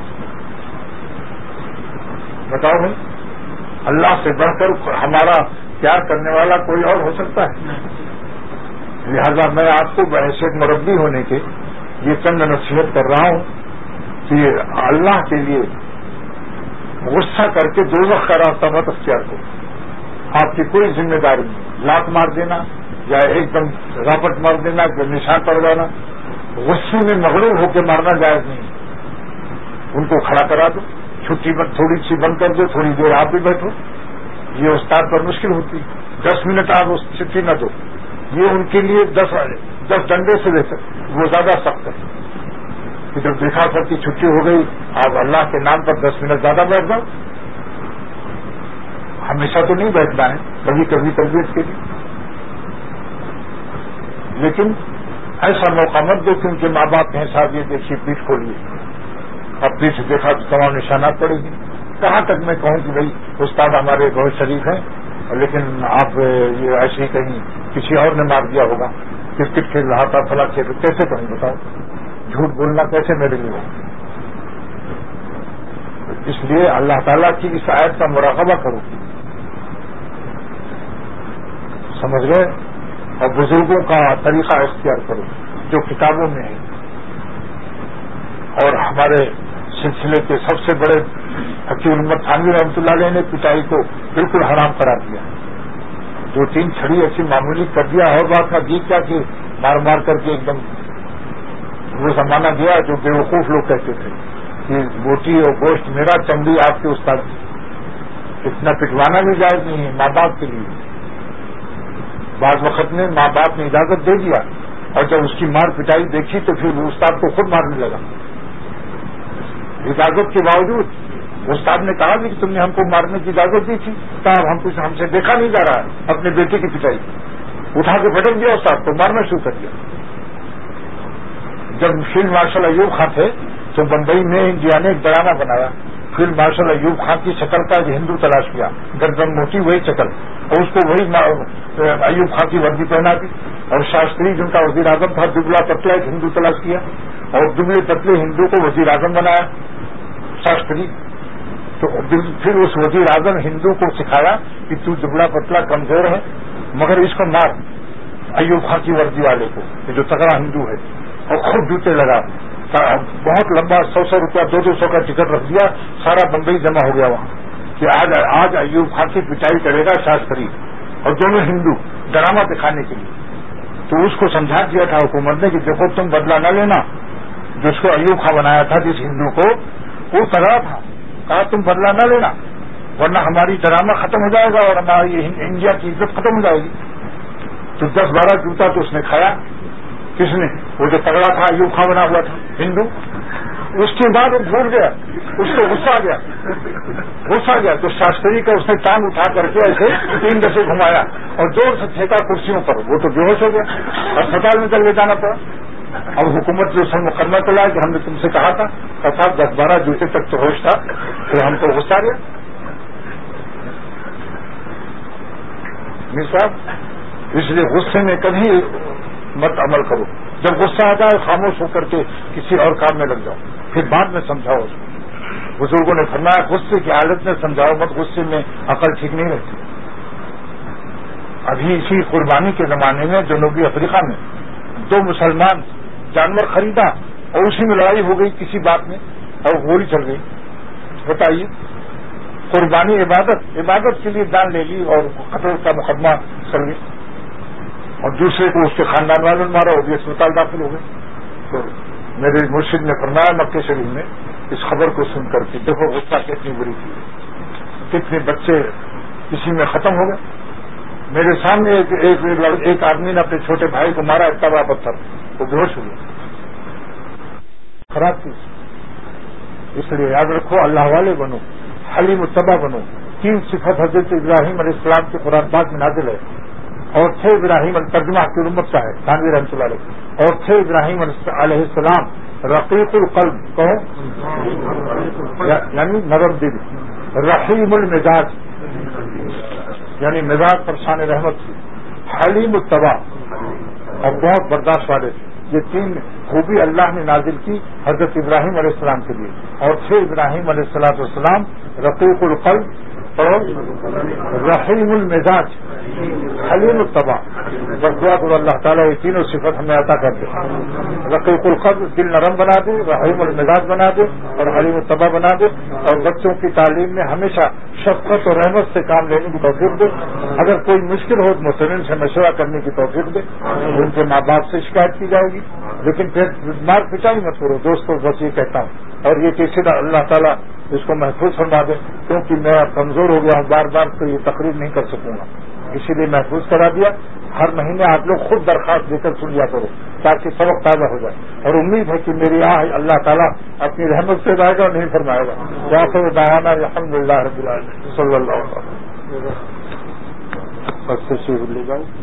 بتاؤ بھائی، اللہ سے بڑھ کر ہمارا پیار کرنے والا کوئی اور ہو سکتا ہے؟ لہذا میں آپ کو بحیثیت مربی ہونے کے یہ چند نصیحت کر رہا ہوں کہ اللہ کے لیے غصہ کر کے دوزخ کا راستہ مت اختیار کرو. آپ کی کوئی ذمہ داری نہیں. لات مار دینا یا ایک دم راپٹ مار دینا یا نشان پڑ جانا، غصے میں مغلوب ہو کے مارنا جائز نہیں. ان کو کھڑا کرا دو، چھٹی تھوڑی سی بند کر دو، تھوڑی دیر آپ بھی بیٹھو. یہ استاد پر مشکل ہوتی. 10 منٹ آپ اس چھٹی نہ دو، یہ ان کے لیے 10 ڈنڈے سے بہتر، وہ زیادہ سخت ہے. کہ جب دیکھا سب کی چھٹی ہو گئی، آپ اللہ کے نام پر 10 منٹ زیادہ بیٹھ جاؤ. ہمیشہ تو نہیں بیٹھنا ہے، کبھی کبھی تربیت کے لیے. لیکن ایسا موقع مت دو کہ ان کے ماں باپ ہیں صاحب یہ دیکھیے پیٹھ کھولیے. اب پیچھ دیکھا تو تمام نشانات پڑے گی. کہاں تک میں کہوں کہ بھائی استاد ہمارے بہت شریف ہیں، لیکن آپ یہ ایسے ہی کہیں کسی اور نے مار دیا ہوگا، کرکٹ کھیل رہا تھا فلاں کھیل، کیسے کہیں بتاؤ؟ جھوٹ بولنا کیسے میرے لیے ہو؟ اس لیے اللہ تعالیٰ کی اس آیت کا مراقبہ کرو، سمجھ گئے؟ اور بزرگوں کا طریقہ اختیار کرو جو کتابوں میں ہے. اور ہمارے سلسلے کے سب سے بڑے حکیم محمد تھانوی رحمۃ اللہ علیہ نے پٹائی کو بالکل حرام قرار دیا. 2-3 چھڑی ایسی معمولی کر دیا اور بات کا جی کیا کہ مار مار کر کے ایک دم وہ زمانہ گیا جو بے وقوف لوگ کہتے تھے کہ بوٹی اور گوشت میرا، چمڑی آپ کے استاد کی. اتنا پٹوانا بھی جائز نہیں ہے ماں باپ کے لیے. بعض وقت میں ماں باپ نے اجازت دے دیا اور جب اس کی مار پٹائی دیکھی تو پھر وہ استاد کو خود مارنے لگا. اجازت کے باوجود استاد نے کہا کہ تم نے ہم کو مارنے کی اجازت دی تھی، کہا ہم سے دیکھا نہیں جا رہا ہے. اپنے بیٹے کی پٹائی اٹھا کے پٹک دیا، استاد کو مارنا شروع کر دیا. جب فیلڈ مارشل ایوب خان تھے تو بمبئی میں انڈیا نے ایک ڈرامہ بنایا. فیلڈ مارشل ایوب خان کی شکل کا ایک ہندو تلاش کیا، گردن موٹی وہی شکل، اور اس کو وہی ایوب خان کی وردی پہنا دی. اور شاستری جن کا وزیر اعظم تھا، دبلا پتلا ایک ہندو تلاش کیا اور دبلے پتلے ہندو کو وزیر اعظم بنایا شاستری. تو پھر اس وزیر اعظم ہندو کو سکھایا کہ تو دبلا پتلا کمزور ہے مگر اس کو مار، ایوب خان کی وردی والے کو جو تگڑا ہندو ہے، اور خود جوتے لگا. بہت لمبا 100 روپیہ 200 کا ٹکٹ رکھ دیا. سارا بمبئی جمع ہو گیا وہاں کہ آج ایوب خان کی پٹائی کرے گا شاستری، اور دونوں ہندو ڈرامہ دکھانے کے لیے. تو اس کو سمجھا دیا تھا حکومت نے کہ دیکھو تم بدلہ نہ لینا. جس کو ایوب خان بنایا تھا جس ہندو کو، وہ تگڑا تھا، کہا تم بدلہ نہ لینا ورنہ ہماری ڈرامہ ختم ہو جائے گا اور ہماری انڈیا کی عزت ختم ہو جائے گی. تو 10-12 جوتا تو اس نے کھایا. کس نے؟ وہ جو تگڑا تھا ایوب خان بنا ہوا تھا ہندو. اس کے بعد وہ بھول گیا، اس کو غصہ آ گیا تو شاستری کا اس نے ٹانگ اٹھا کر کے ایسے 3 دفعے گھمایا اور زور سے پھینکا کرسیوں پر. وہ تو بے ہوش ہو گیا، اسپتال میں چل کے جانا پڑا. اب حکومت جو سب مقدمہ چلا کہ ہم نے تم سے کہا تھا، کہ 10-12 جوتے تک تو ہوش تھا، پھر ہم کو غصہ آ گیا. میر صاحب، اس لیے غصے میں کبھی مت عمل کرو. جب غصہ آ جائے خاموش ہو کر کے کسی اور کام میں لگ جاؤ، پھر بعد میں سمجھاؤ. اس کو بزرگوں نے فرمایا غصے کی حالت میں سمجھاؤ مت، غصے میں عقل ٹھیک نہیں رہتی. ابھی اسی قربانی کے زمانے میں جنوبی افریقہ میں 2 مسلمان جانور خریدا اور اسی میں لڑائی ہو گئی کسی بات میں اور گولی چل گئی. بتائیے، قربانی عبادت کے لیے جان لے لی اور قتل کا مقدمہ چل گئی، اور دوسرے کو اس کے خاندان والوں نے مارا، وہ بھی اسپتال داخل ہو گئے. تو میرے مرشد نے فرمایا مکے شریف میں اس خبر کو سن کر کے دیکھو غصہ کتنی بری تھی. کتنے بچے کسی میں ختم ہو گئے. میرے سامنے ایک آدمی نے اپنے چھوٹے بھائی کو مارا اتنا بڑا پتھر, وہ بے ہوش ہو گیا. خراب چیز. اس لیے یاد رکھو, اللہ والے بنو, حلیم التبا بنو. 3 صفت حضرت ابراہیم علیہ السلام کے قرآن پاک میں نازل ہے. اور تھے ابراہیم ترجمہ کی امت کا ہے تھانوی رحمۃ اللہ علیہ. اور تھے ابراہیم علیہ السلام رقیق القلب, کہو یعنی نرم دل, رحیم المزاج یعنی مزاج پر شان رحمت تھی, حلیم التبا اور بہت برداشت والے تھے. یہ 3 خوبی اللہ نے نازل کی حضرت ابراہیم علیہ السلام کے لیے. اور تھے ابراہیم علیہ السلام رقیق القلب اور رحیم المزاج حلیم التبا. بس دعا کرو اللہ تعالیٰ یہ تینوں صفت ہمیں عطا کر دے. رقیق القلب دل نرم بنا دے, رحیم المزاج بنا دے اور حلیم التبا بنا دے. اور بچوں کی تعلیم میں ہمیشہ شفقت اور رحمت سے کام لینے کی توفیق دے. اگر کوئی مشکل ہو تو محترم سے مشورہ کرنے کی توفیق دے. ان کے ماں باپ سے شکایت کی جائے گی, لیکن پھر مار پٹائی مت کرو دوستوں, بس یہ کہتا ہوں. اور یہ تیسرا اللہ تعالیٰ اس کو محفوظ فرما دے, کیونکہ میں کمزور ہو گیا ہوں, بار بار تو یہ تقریر نہیں کر سکوں گا, اسی لیے محفوظ کرا دیا. ہر مہینے آپ لوگ خود درخواست دے کر سن لیا کرو تاکہ سبق تازہ ہو جائے. اور امید ہے کہ میری اللہ تعالیٰ اپنی رحمت سے جائے گا اور نہیں فرمائے گا. جیسے دعوانا الحمد للہ رب العالمین صلی اللہ علیہ وسلم. لے جاؤ.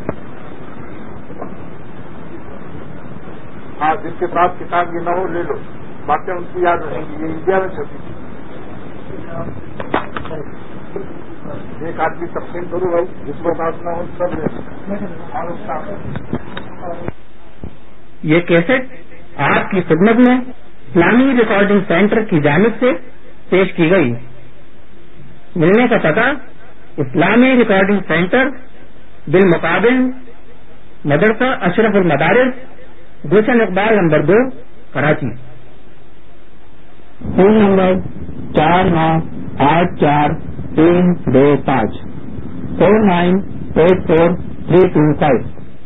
ہاں, جس کے پاس کتاب یہ نہ ہو لے لو, باتیں ان کی یاد رہیں گی. یہ انڈیا میں چھپی. ایک آدمی تقسیم کرو بھائی, جس کو پاس نہ ہو سب یہ کیسٹ آپ کی خدمت میں اسلامی ریکارڈنگ سینٹر کی جانب سے پیش کی گئی. ملنے کا پتہ اسلامی ریکارڈنگ سینٹر بالمقابل مدرسہ Ashraf ul-Madaris, Gulshan Iqbal number 2, Karachi. Phone number 49843225 49843225.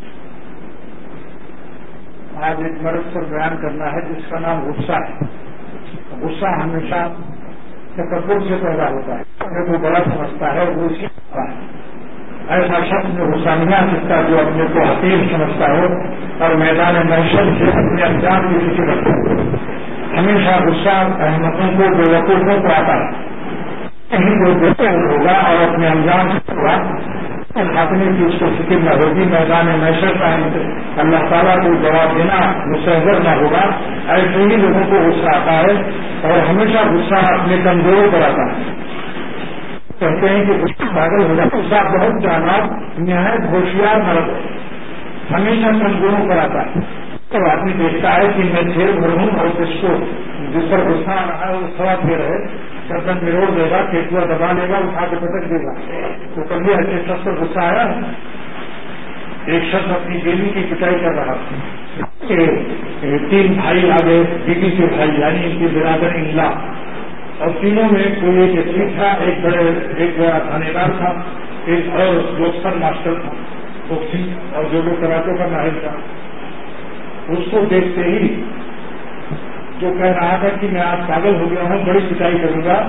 آج ایک مرض پر بیان کرنا ہے جس کا نام غصہ ہے. غصہ ہمیشہ تکبر سے پیدا ہوتا ہے. اپنے کو بڑا سمجھتا ہے وہ اسی ہے. ایسا شخص میں غصہ نہیں آ سکتا جو اپنے کو حقیر سمجھتا ہو اور میدان محشر سے اپنے انجام کی فکر رکھتا ہو. ہمیشہ غصہ احمدوں کو بے وقوفوں کو آتا ہے. کہیں کوئی بہتر ہوگا اور اپنے انجام سے ہوگا خاتمے کی اس کو فکر نہ ہوگی. میدان محشر کا اللہ تعالیٰ کو جواب دینا مستحضر نہ ہوگا. ایسے ہی لوگوں کو غصہ آتا ہے اور ہمیشہ غصہ اپنے کمزوروں پر آتا ہے. کہتے ہیں کہ غصہ پاگل ہو جاتا ہے. غصہ بہت جانب نہایت ہوشیار مرض ہے, ہمیشہ کمزوروں پر آتا ہے. تو آدمی دیکھتا ہے کہ میں جیل بھر ہوں اور جس پر غصہ آ رہا ہے وہ سوا دے رہے, گردن میں روڑ دے گا, کیچوا دبا لے گا, اٹھا کے پٹک دے گا. تو کبھی ایسے شخص پر غصہ آیا. ایک شخص اپنی بیوی کی پٹائی کر رہا تھا. 3 بھائی آ گئے, بیوی کے بھائی یعنی ان کی برادر انلا, اور تینوں میں کوئی ایک ایتھلیٹ تھا, ایک بڑا تھانے دار تھا, ایک اور بوکسر ماسٹر تھا بوکسنگ, اور جو لوگ کراٹے کا ماہر تھا. اس کو دیکھتے ہی جو کہہ رہا تھا کہ میں آج پاگل ہو گیا ہوں, بڑی پٹائی کروں گا,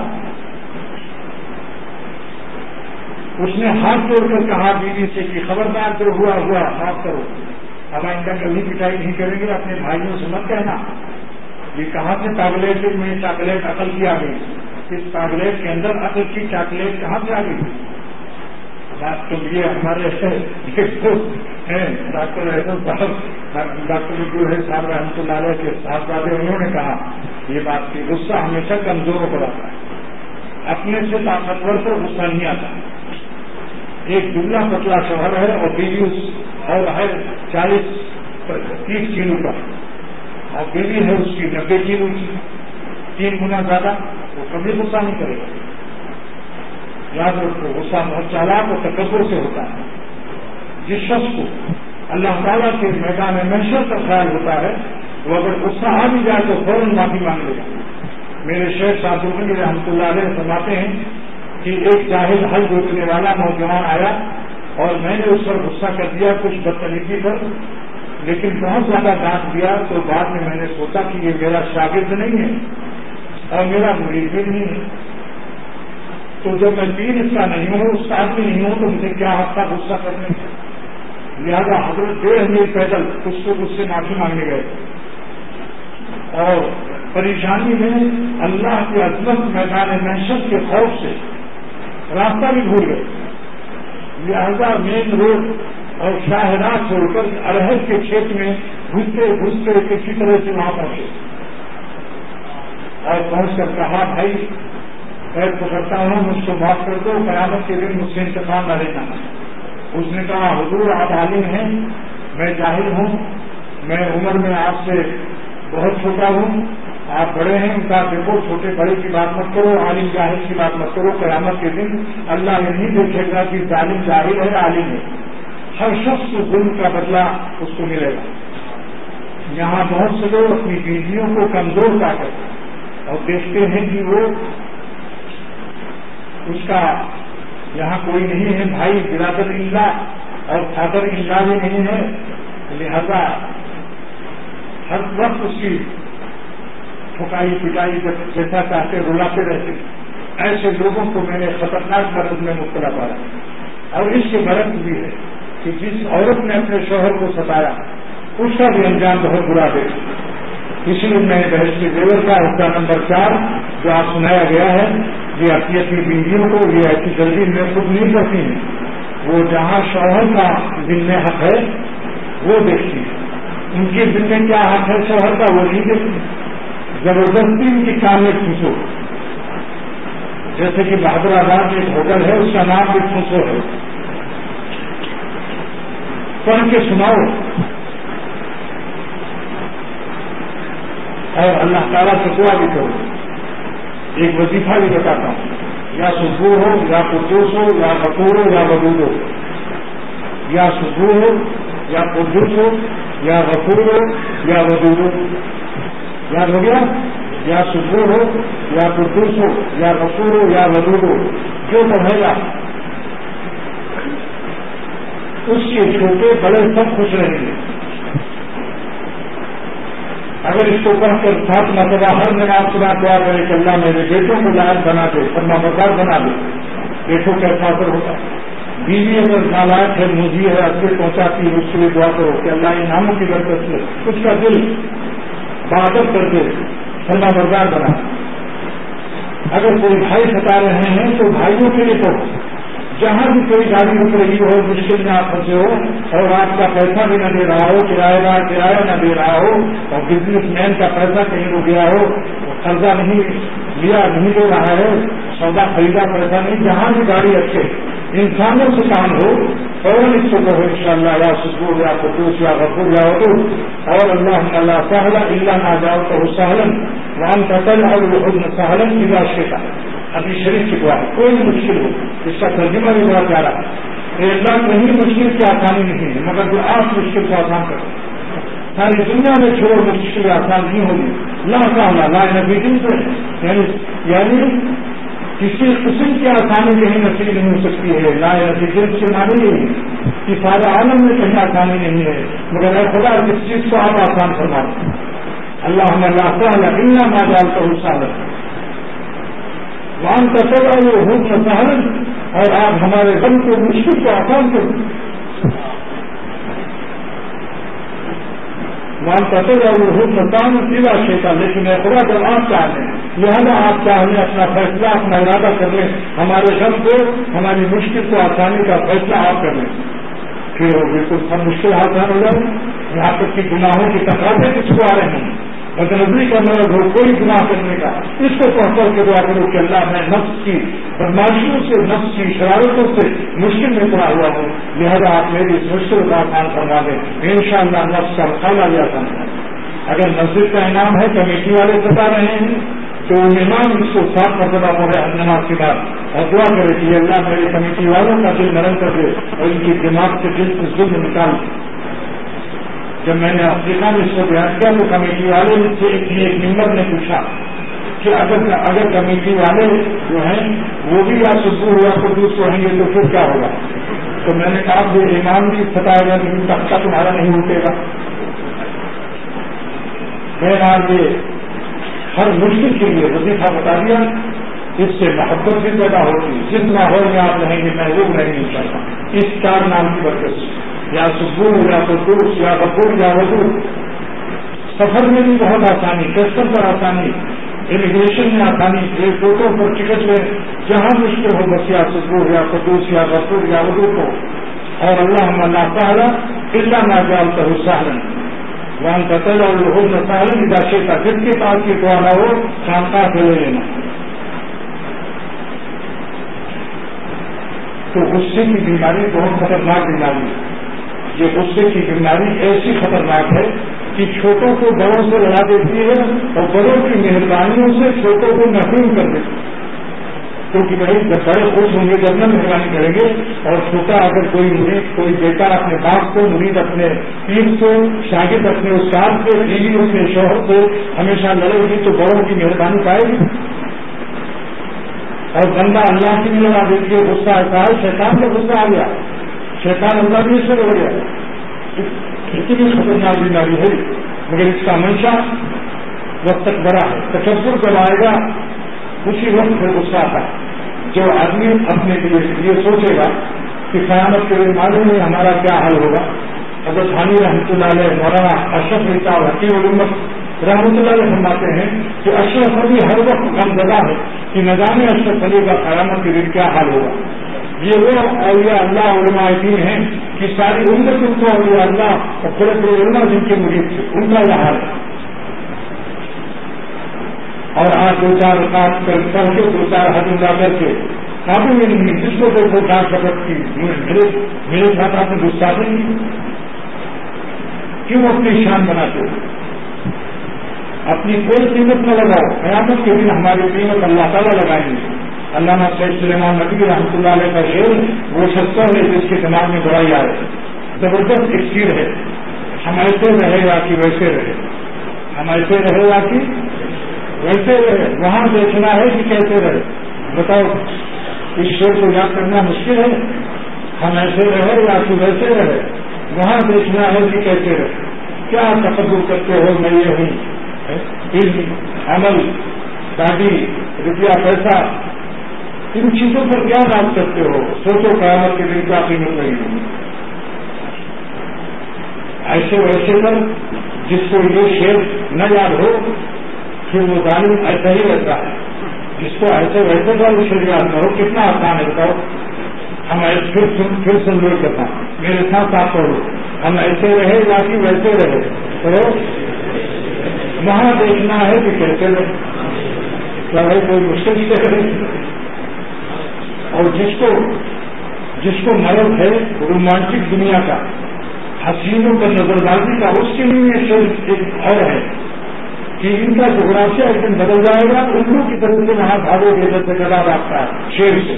اس نے ہاتھ جوڑ کر کہا بیوی سے کہ خبردار جو ہوا معاف کرو, اب آئندہ کبھی پٹائی نہیں کریں گے. اپنے بھائیوں سے مت کہنا. یہ کہاں سے چاکلیٹ میں چاکلیٹ عقل کی آ گئی. اس چاکلیٹ کے اندر عقل کی چاکلیٹ کہاں سے آ گئی؟ بات تو یہ ہمارے ڈاکٹر احسن صاحب, ڈاکٹر صاحب رحمۃ اللہ علیہ کے صاحبزادے, انہوں نے کہا یہ بات کی غصہ ہمیشہ کمزوروں پر آتا ہے, اپنے سے طاقتور پر غصہ نہیں آتا. ایک دبلا پتلا شوہر ہے اور بیوی اور ہے 40-30 کلو کا, اور بیوی ہے اس کی 90 کلو کی, 3 گنا زیادہ, وہ کبھی غصہ نہیں کرے گا. یاد رکھو, غصہ بہت چالاک اور تکبر سے ہوتا ہے. جس شخص کو اللہ تعالیٰ کے میدان محشر کا خیال ہوتا ہے وہ اگر غصہ آ بھی جائے تو فوراً معافی مانگ لے گا. میرے شیخ صاحب رحمۃ اللہ علیہ فرماتے ہیں کہ ایک جاہل حل بیچنے والا نوجوان آیا اور میں نے اس پر غصہ کر دیا کچھ بدتمیزی پر, لیکن بہت زیادہ ڈانٹ دیا. تو بعد میں میں نے سوچا کہ یہ میرا شاگرد نہیں ہے اور میرا مرید بھی نہیں ہے. تو جب میں پیر اس کا نہیں ہوں، استاد بھی نہیں ہوں، تو مجھے کیا حق تھا غصہ کرنے کا؟ لہٰذا حضرت 1.5 میل پیدل اس سے معافی مانگنے گئے اور پریشانی میں اللہ کے عظمت میدان محشر کے خوف سے راستہ بھی بھول گئے. لہذا مین روڈ اور شاہراہ چھوڑ کر ارہر کے کھیت میں گھستے کسی طرح سے وہاں پہنچے اور پہنچ کر کہا بھائی پیر پکڑتا ہوں، مجھ کو معاف کر دو، قیامت کے دن مجھ سے انتقام نہ لینا. اس نے کہا حضور آپ عالم ہیں، میں جاہل ہوں، میں عمر میں آپ سے بہت چھوٹا ہوں، آپ بڑے ہیں. ان کا دیکھو چھوٹے بڑے کی بات مت کرو، عالم جاہل کی بات مت کرو. قیامت کے دن اللہ یہ نہیں دیکھے گا کہ ظالم جاہل ہے عالم ہے، ہر شخص ظلم کا بدلہ اس کو ملے گا. یہاں بہت سے لوگ اپنی بیویوں کو کمزور پا کر اور دیکھتے ہیں کہ وہ اس کا یہاں کوئی نہیں ہے، بھائی برادر اللہ اور فادر اللہ بھی نہیں ہے، لہذا ہر وقت اس کی ٹھکائی پٹائی جیسا چاہتے رلاتے رہتے. ایسے لوگوں کو میں نے خطرناک مرض میں مبتلا پایا. اور اس کے برعکس بھی ہے کہ جس عورت نے اپنے شوہر کو ستایا اس کا بھی انجام بہت برا دے. اس لیے میں بحث کے زیور کا حصہ نمبر 4 جو آپ سنایا گیا ہے، یہ اپنی اپنی بیویوں کو یہ ایسی جلدی میں خود نہیں کرتی ہیں، وہ جہاں شوہر کا ذمہ حق ہے وہ دیکھتی ہیں، ان کے ذمہ کیا حق ہے شوہر کا وہ نہیں دیکھتی. زبردستی ان کی کام میں پھنسو. جیسے کہ بہادر آباد میں ایک ہوٹل ہے، اس کا نام بھی پھنسو ہے. پڑھ کے سناؤ اور اللہ تعالیٰ سے دعا بھی کرو. ایک وظیفہ بھی بتاتا ہوں، یا سبوح ہو یا قدوس ہو یا غفور ہو یا ودود ہو، یا سبوح ہو یا قدوس ہو یا غفور ہو یا ودود ہو. یاد ہو گیا؟ یا سبوح ہو یا قدوس ہو یا غفور ہو یا ودود ہو. جو پڑھے گا اس کے چھوٹے بڑے سب خوش رہیں گے. اگر اس کو پڑھ کر 7 مرتبہ ہر نماز کے بعد دعا کرے کہ اللہ میرے بیٹوں کو لائق بنا دے، فرما بردار بنا دے، دیکھو کیسا اثر ہوتا. بیوی اگر نالائق ہے، مجھے ہے، اثر پہنچاتی ہے، اس کے لیے دعا کرو کہ اللہ انعاموں کی برکت سے اس کا دل بہادر کر دے، فرما بردار بنا. اگر کوئی بھائی ستا رہے ہیں تو بھائیوں کے لیے پڑھو. جہاں بھی کوئی گاڑی رک رہی ہو، مشکل میں آپ پھنسے ہو اور آپ کا پیسہ بھی نہ دے رہا ہو، کرایہ دار کرایہ نہ دے رہا ہو، اور بزنس مین کا پیسہ کہیں رک گیا ہو، قرضہ نہیں لیا نہیں دے رہا ہے، سودا خریدا پیسہ نہیں، جہاں بھی گاڑی رکھے انسانوں سے کام ہو فوراً اس کو کہو انشاءاللہ یا سکور یا قدوس یا غفور یا ودود. اور اللہ اللہ سہلا الا ما جعلته سهلا وانت تجعل الحزن سهلا اذا شئت. ابھی شریف کی دعا ہے، کوئی مشکل ہو، اس کا ترجمہ بھی بہت پیارا ہے. اللہ کہیں مشکل کی آسانی نہیں ہے، مگر جو آپ مشکل کو آسان کرو. ساری دنیا میں چھوڑ مشکل آسان نہیں ہوگی. لا سہلا لا نبی سے یعنی کسی قسم کی آسانی کہیں نصیب نہیں ہو سکتی ہے. لا نبی سے معنی نہیں کہ سارے عالم میں کہیں آسانی نہیں ہے، مگر اے خدا جس چیز کو آپ آسان فرما دیں. اللہم لا سہلا الا ما جعلته سہلا وان کا سب وہ حکم سہلن، اور آپ ہمارے غم کو مشکل کو آسان کر دیں. وان کا سب وہ حکم سہلن سیدھا شیطا. لیکن اے خدا جب آپ چاہتے ہیں لہٰذا آپ چاہیں اپنا فیصلہ اپنا ارادہ کر لیں، ہمارے غم کو ہماری مشکل کو آسانی کا فیصلہ آپ کر لیں، پھر وہ بالکل سب مشکل آسان ہو جائے. یہاں تک کہ گناہوں کی تقاضے کس کو آ رہے ہیں، بدنظری کرنا ہو کوئی گناہ کرنے کا، اس کو پڑھ کر کے دعا کرو کہ اللہ میں نفس کی بدماشیوں سے، نفس کی شرارتوں سے مشکل میں پڑا ہوا ہوں، لہذا آپ میری اس مشکل کا آسان فرما دیں. انشاءاللہ نفس کا مقابلہ بھی آسان ہے. اگر مسجد کا انعام ہے کمیٹی والے بتا رہے ہیں تو امام اس کو 7 مرتبہ پڑھے نماز کے بعد اور دعا کرے کہ اللہ میری کمیٹی والوں کا دل نرم کر دے اور ان کی دماغ سے دل سے ظلم نکال دے. جب میں نے افریقہ میں اس کو بیان کیا تو کمیٹی والے سے ایک ممبر نے پوچھا کہ اگر کمیٹی والے جو ہیں وہ بھی یا سبوح یا قدوس پڑھیں گے تو پھر کیا ہوگا؟ تو میں نے کہا کہ امام بھی ستائے گا لیکن تختہ تمہارا نہیں اٹھے گا. میں نے آج یہ ہر مشکل کے لیے وظیفہ بتا دیا اس سے محبت بھی پیدا ہوتی ہے. جس ماحول میں آپ رہیں گے محبوب رہیں گے انشاءاللہ. اس 4 نام کی برکت سے یا سبور یا قدوس یا غفور یا ودود. سفر میں بھی بہت آسانی, کسٹم پر آسانی, امیگریشن میں آسانی, ایئرپورٹوں پر ٹکٹ لیں, جہاں مشکل ہو بس یا سبور یا قدوس یا غفور یا ودود کو. اور اللہ تعالیٰ اللہ نہ جالتا ہو سہلن وان قتل اور لہو سہلن اداشے کا جس کے پاس کی دعا نہ ہو خانقاہ سے لے لینا. تو غصے کی بیماری بہت خطرناک بیماری ہے. یہ غصے کی بیماری ایسی خطرناک ہے کہ چھوٹوں کو بڑوں سے لڑا دیتی ہے اور بڑوں کی مہربانیوں سے چھوٹوں کو محروم کر دیتی ہے. کیونکہ بھائی جب بڑے خوش ہوں گے جب نہ مہربانی کریں گے, اور چھوٹا اگر کوئی مرید, کوئی بیٹا اپنے باپ کو, مرید اپنے پیر سے, شاگرد اپنے استاد سے, بیوی اپنے شوہر سے ہمیشہ لڑے گی تو بڑوں کی مہربانی پائے گی. اور بندہ اللہ کی بھی لڑا دیتی ہے. غصہ آتا ہے, شیطان کا غصہ آ گیا, شیطان اللہ بھی اس سے ہو گیا. اتنی خطرناک بیماری ہے, مگر اس کا منشا وقت تک بڑا ہے. تکبر جب آئے گا اسی وقت پھر غصہ آتا ہے. جو آدمی اپنے لیے یہ سوچے گا کہ قیامت کے دن معلوم ہے ہمارا کیا حال ہوگا. حضرت حانی رحمۃ اللہ علیہ مولانا اشرف علی صاحب حکیم الامت رحمۃ اللہ علیہ فرماتے ہیں کہ اشرف علی ہر وقت غمزدہ ہے کہ نہ جانے اشرف علی کا قیامت کے دن کیا حال ہوگا. یہ وہ اولیاء اللہ علماء دین ہیں کہ ساری امت ان کو اولیاء اللہ اور بڑے بڑے علماء جن کے مرید تھے ان کا یہ حال ہے. اور آج 2-4 رکعت کر کے 2-4 حج ادا کر کے قابو میں نہیں, جس کو کوئی ڈانٹ سبق کی میرے ساتھ آپ نے گستاخی نہیں کیوں اپنی شان بناتے ہو. اپنی کوئی قیمت نہ لگاؤ, قیامت کے دن ہماری قیمت اللہ تعالیٰ لگائیں گے. علامہ سید سلیمان ندوی رحمۃ اللہ علیہ کا شعر وہ سچا ہے جس کے دماغ میں برائی آئے. زبردست ایک شعر ہے, ہم ایسے رہے گا کہ ویسے رہے, ہم ایسے رہے گا کہ ویسے رہے. وہاں دیکھنا ہے کہ کیسے رہے. بتاؤ اس شعر کو یاد کرنا مشکل ہے. ہم ایسے رہے یا کہ ویسے رہے, وہاں دیکھنا ہے کہ کیسے رہے. کیا تقدر کرتے ہو میں یہ ہوں, علم, عمل, داڑھی, روپیہ, پیسہ, ان چیزوں پر کیا بات کرتے ہو. سوچو قیامت کے دن کیا قیمت رہی ہوگی. ایسے ویسے پر جس کو یہ شعر نہ یاد ہو پھر وہ ظالم ایسا ہی رہتا ہے. جس کو ایسے ویسے پر وہ شعر یاد نہ ہو کتنا آسان ہے بتاؤ. ہم پھر سن لو کرنا میرے ساتھ آپ پڑھو. ہم ایسے رہے یا کہ ویسے رہے پڑھو. وہاں دیکھنا ہے کہ کیسے رہے. کیا بھائی کوئی مشکل سے کرے. اور جس کو مرض ہے رومانٹک دنیا کا, حسینوں پر نظر بازی کا, اس کے لیے ایک اور ہے کہ ان کا جغرافیہ ایک دن بدل جائے گا. الو کی طرف سے وہاں بھاگو گے جیسے گدا بھاگتا ہے شیر سے,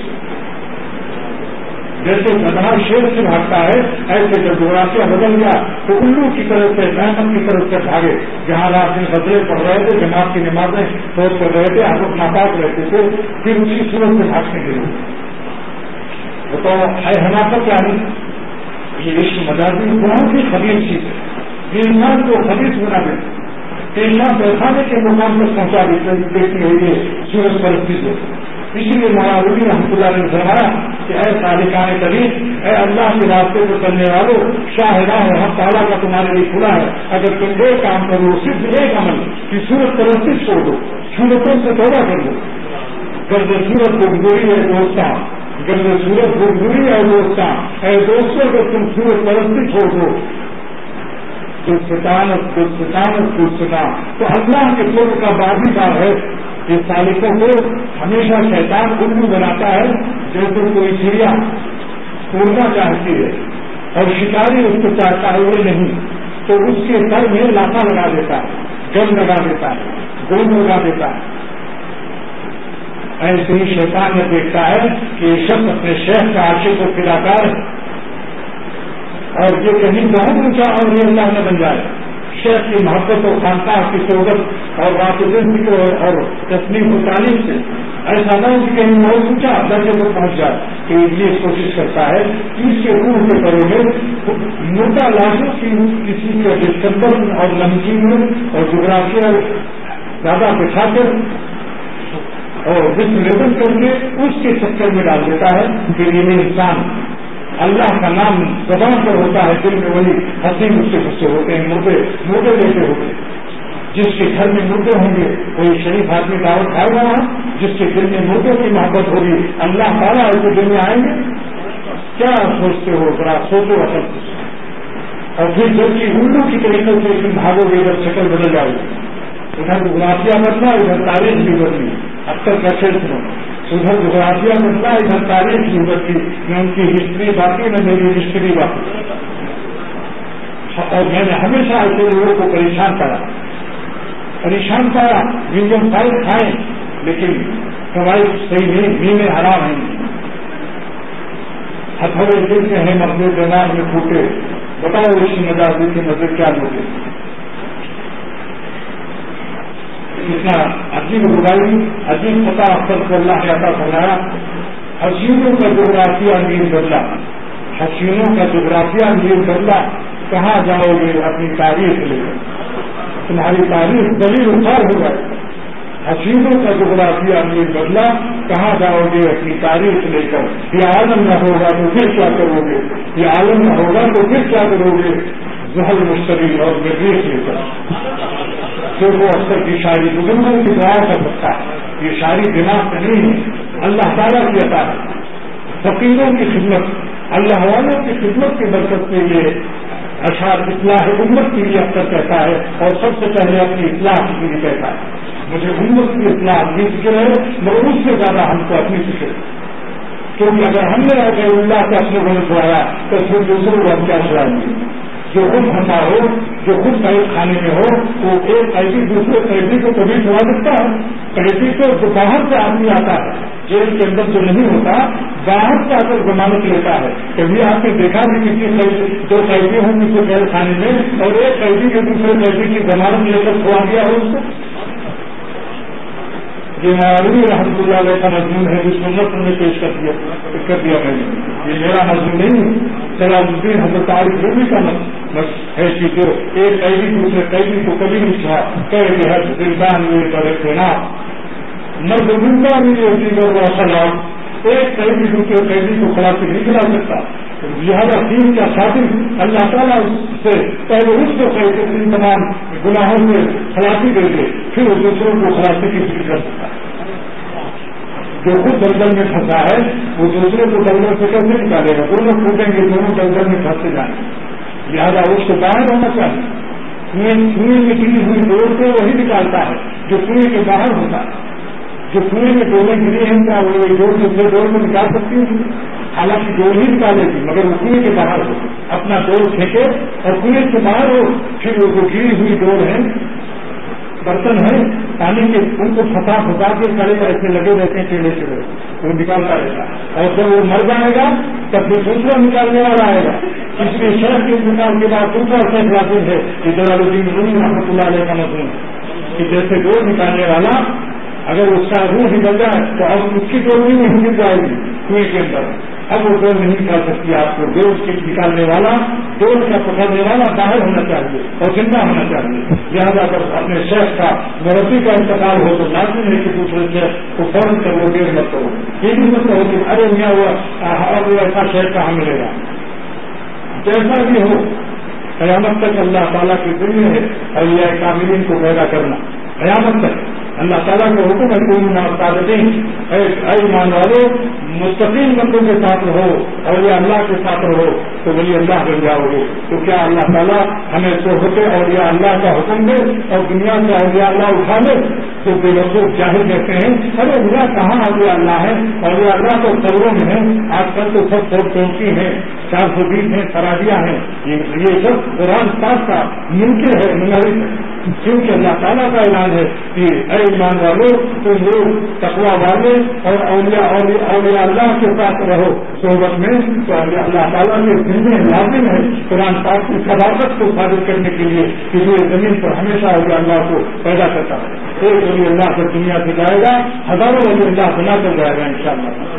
جیسے گدھا شیر سے بھاگتا ہے ایسے جب جغرافیہ بدل گیا تو الو کی طرف سے محمد کی طرف سے بھاگے. جہاں رات دن غزلیں پڑھ رہے تھے, جماعت کی نمازیں فوج کر رہے تھے, آپ لوگ ناپاک رہتے تھے, پھر اسی صورت سے بھاگنے کے لیے. بتاؤ ہے حماقت کیا نہیں. یہ عشق مجازی بہت ہی خبیث چیز ہے. یہ انسان کو خبیث بنا دیتی, انسان پیخانے کے مقام تک پہنچا دیتی ہے یہ سورج پرستی سے. اسی لیے مولانا رومی رحمۃ اللہ نے فرمایا کہ اے صادقان طریق, اے اللہ کے راستے پر چلنے والوں, شاہدان حق تعالیٰ کا تمہارے لیے کھلا ہے. اگر تم ایک کام کرو, صرف ایک عمل کہ سورج پرستی چھوڑ دو, صورتوں سے توبہ کر دو. گرد سورج کو گوری ہے دوستاں, گرد سورج کو گوری ہے دوستاں, اے دوستوں کو تم سورج پرستی چھوڑ دو. تو اللہ کے قرب کا بازی کار ہے. یہ سالکوں کو ہمیشہ شیطان الو بناتا ہے. جیسے کوئی چڑیا اڑنا چاہتی ہے اور شکاری اس کو چاہتا ہے وہ نہیں, تو اس کے سر میں لاپا لگا دیتا ہے, گن لگا دیتا ہے, گول لگا دیتا ہے. ایسے ہی شیطان یہ دیکھتا ہے کہ یہ شخص اپنے شیخ کا عاشق و فداکار ہے اور یہ کہیں بہت اونچا اور یہ اللہ نہ بن جائے. شیخ کی محبت اور خانقاہ کی صحبت اور واقعی فکر اور تصنیف و تعلیم سے ایسا نہ ہو کہ کہیں بہت اونچا درجے پر پہنچ جائے. تو یہ کوشش کرتا ہے کہ اس کے روح کے کرو میں مردہ لاشوں کی کسی کے ڈسکمبر اور نمکین اور جغرافیہ زیادہ بٹھا کر اور ڈسلیبل کر کے اس کے چکر میں ڈال دیتا ہے کہ یہ انسان اللہ کا نام زبان پر ہوتا ہے، دل میں وہی ہنسی مجھے غصے ہوتے ہیں، مردے لیتے ہوتے ہیں۔ جس کے گھر میں مردے ہوں گے وہی شریف آدمی دعوت کھائے گا، جس کے دل میں مردوں کی محبت ہوگی اللہ تعالیٰ ایسے دل میں آئیں گے۔ کیا سوچتے ہو؟ ذرا سوچو اصل، اور پھر جب کی الو کی طریقے سے تم بھاگو گے ادھر شکل بدل جائے گی، ادھر جغرافیہ بدلا ادھر تاریخ بھی بدلی، اکثر کیسے سنو، ادھر جغرافیہ بدلا ادھر تاریخ بھی بدلی، نہ ان کی ہسٹری باقی نہ میری ہسٹری باقی، اور میں نے ہمیشہ ایسے لوگوں کو پریشان پایا ونجن فائل کھائیں لیکن کمائی صحیح نہیں، نیمے حرام ہیں، ہتھوڑے دل کے ہیں اپنے دماغ میں پھوٹے، بتاؤ اس کی مزاجی کی نظر کیا لوگے؟ اتنا عجیب برائی عجیب پتہ اکثر کو اللہ نے عطا فرمایا۔ حسینوں کا جغرافیہ امیر بدلا، حسینوں کا جغرافیہ امیر بدلا، کہاں جاؤ گے اپنی تاریخ لے کر؟ تمہاری تاریخ دلیل اٹھار ہو گئے۔ حسینوں کا جغرافیہ امیر بدلا، کہاں جاؤ گے اپنی تاریخ لے کر؟ یہ عالم نہ ہوگا تو پھر کیا کرو گے؟ یہ عالم نہ ہوگا تو پھر کیا کرو گے؟ زحل مشتری اور مریخ لے کر جو وہ اکثر کی شاعری بزرگوں کی دعا کر سکتا ہے، یہ شاعری دماغ سے نہیں ہے، اللہ تعالیٰ کی عطا ہے۔ فقیروں کی خدمت، اللہ والوں کی خدمت کی برکت سے یہ اشعار اصلاح امت کے لیے اکثر کہتا ہے، اور سب سے پہلے اپنی اصلاح کے لیے کہتا ہے۔ مجھے امت کی اصلاح کی فکر ہے مگر اس سے زیادہ ہم کو اپنی فکر ہے، کیونکہ اگر ہم نے اگر اللہ کے اپنے کو چھوڑایا تو پھر دوسروں کو ہم کیا چھوڑائیں گے؟ جو خود پھنسا ہو، جو خود قید خانے میں ہو، وہ ایک قیدی دوسرے قیدی کو کبھی چھوڑا سکتا ہے؟ قیدی کو جو باہر سے آدمی آتا ہے، جیل کے اندر جو نہیں ہوتا، باہر سے آ کر ضمانت لیتا ہے۔ کبھی آپ نے دیکھا بھی کسی جو قیدی ہوں کسی قید خانے میں اور ایک قیدی کے دوسرے قیدی کی ضمانت لے کر چھوڑا دیا ہو اس کو؟ یہ مولانا رحمۃ اللہ علیہ کا مضمون ہے، جس کو نثر میں پیش کر دیا میں نے، یہ میرا مضمون نہیں ہے، جلال الدین حضرت عارف رومی کا ہے کہ جو ایک قیدی دوسرے قیدی کو کبھی نہیں چھوڑا، قید ہے زندان میں بڑے دینا مرد زندہ میں یہ دیگر واصلات، ایک قیدی دوسرے قیدی کو کھڑا کے نہیں کھلا سکتا، لہٰذا دین کا خاطر اللہ تعالیٰ سے پہلے اس کو قید ان تمام گناہوں سے خلاصی دے دے، پھر وہ دوسروں کو خلاصی کی فکر کر سکتا ہے۔ جو خود دلدل میں پھنسا ہے وہ دوسرے کو دلدل سے کیسے نکالے گا؟ دونوں پھوٹیں گے، دونوں دلدل میں پھنستے جائیں گے، لہٰذا اس کو باہر ہونا چاہیے۔ کنویں میں گری ہوئی ڈور کو وہی نکالتا ہے جو کنویں کے باہر ہوتا ہے۔ جو کنویں میں ڈوریں گری ہیں کیا وہ ڈور دوسرے ڈور کو نکال سکتی ہیں؟ حالانکہ ڈور ہی نکالے گی مگر وہ کنویں کے باہر ہو، اپنا ڈور پھینکے اور کنویں سے باہر ہو، پھر وہ جو گری ہوئی ڈور ہے، برتن ہے پانی کے، ان کو پھنسا کے کڑے پر ایسے لگے رہتے ہیں ٹیڑھے ٹیڑھے، وہ نکالتا رہتا ہے، اور جب وہ مر جائے گا تب پھر دوسرا نکالنے والا آئے گا۔ اس لیے شہر کے انتقال کے بعد دوسرا شہر لازم ہے کہ جلال الدین رومی رحمۃ اللہ علیہ کا مضمون کہ جیسے ڈور نکالنے والا اگر اس کا روح نکل جائے تو اب اس کی ڈور نہیں نکل جائے گی کنویں کے اندر، اب وہ ڈور نہیں نکال سکتی آپ کو۔ ڈور کے نکالنے والا، ڈور کا پکڑنے والا باہر ہونا چاہیے اور زندہ ہونا چاہیے۔ لہٰذا اگر اپنے شیخ کا مربی کا انتقال ہو تو لازم ہے کہ دوسرے شیخ کو فوراً کرو، دیر مت کرو، یہ بھی مت ہو کہ ارے میاں اور ایسا شیخ کہاں ملے گا۔ جیسا بھی ہو قیامت تک اللہ تعالیٰ کی دنیا ہے اولیاء کاملین کو پیدا کرنا، قیامت تک اللہ تعالیٰ کا حکم ہے کوئی ناصادقین، اے ایمان والو مستقیم بندوں کے ساتھ رہو اور یہ اللہ کے ساتھ رہو تو ولی اللہ بن جاؤ گے۔ تو کیا اللہ تعالیٰ ہمیں صحبت اولیاء اللہ کا حکم دے اور دنیا سے اولیاء اللہ اٹھا لے؟ تو بے وقوف جاہل کہتے ہیں ارے میرا کہاں اولیاء اللہ ہے، اولیاء اللہ تو قبروں میں ہیں، آج کل تو سب ٹونکی ہیں، 420 ہیں، سراجیاں ہیں، یہ سب قرآن پاک کا ممکن ہے منافق ہے، کیونکہ اللہ تعالیٰ کا اعلان ہے کہ اے ایمان والو تم لوگ تقویٰ والے اور اولیاء اللہ کے ساتھ رہو صحبت میں، تو اللہ تعالیٰ کے ذمہ لازم ہے قرآن پاک کی صداقت کو ثابت کرنے کے لیے کہ یہ زمین پر ہمیشہ اولیاء اللہ کو پیدا کرتا ہے۔ ایک ولی اللہ پر دنیا سے جائے گا، ہزاروں ولی اللہ بنا کر جائے گا انشاءاللہ،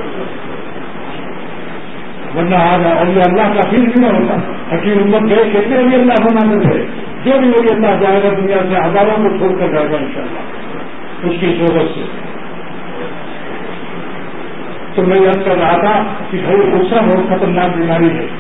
ورنہ اولیاء اللہ کا فیل بھی نہ ہوتا۔ حکیم امت گئے کتنے ولی اللہ بنا کر گئے، جو بھی ولی اللہ جائے گا دنیا سے ہزاروں کو چھوڑ کر جائے گا انشاءاللہ اس کی صحبت سے۔ تو میں یاد کر رہا تھا کہ بھائی غصہ بہت خطرناک بیماری ہے،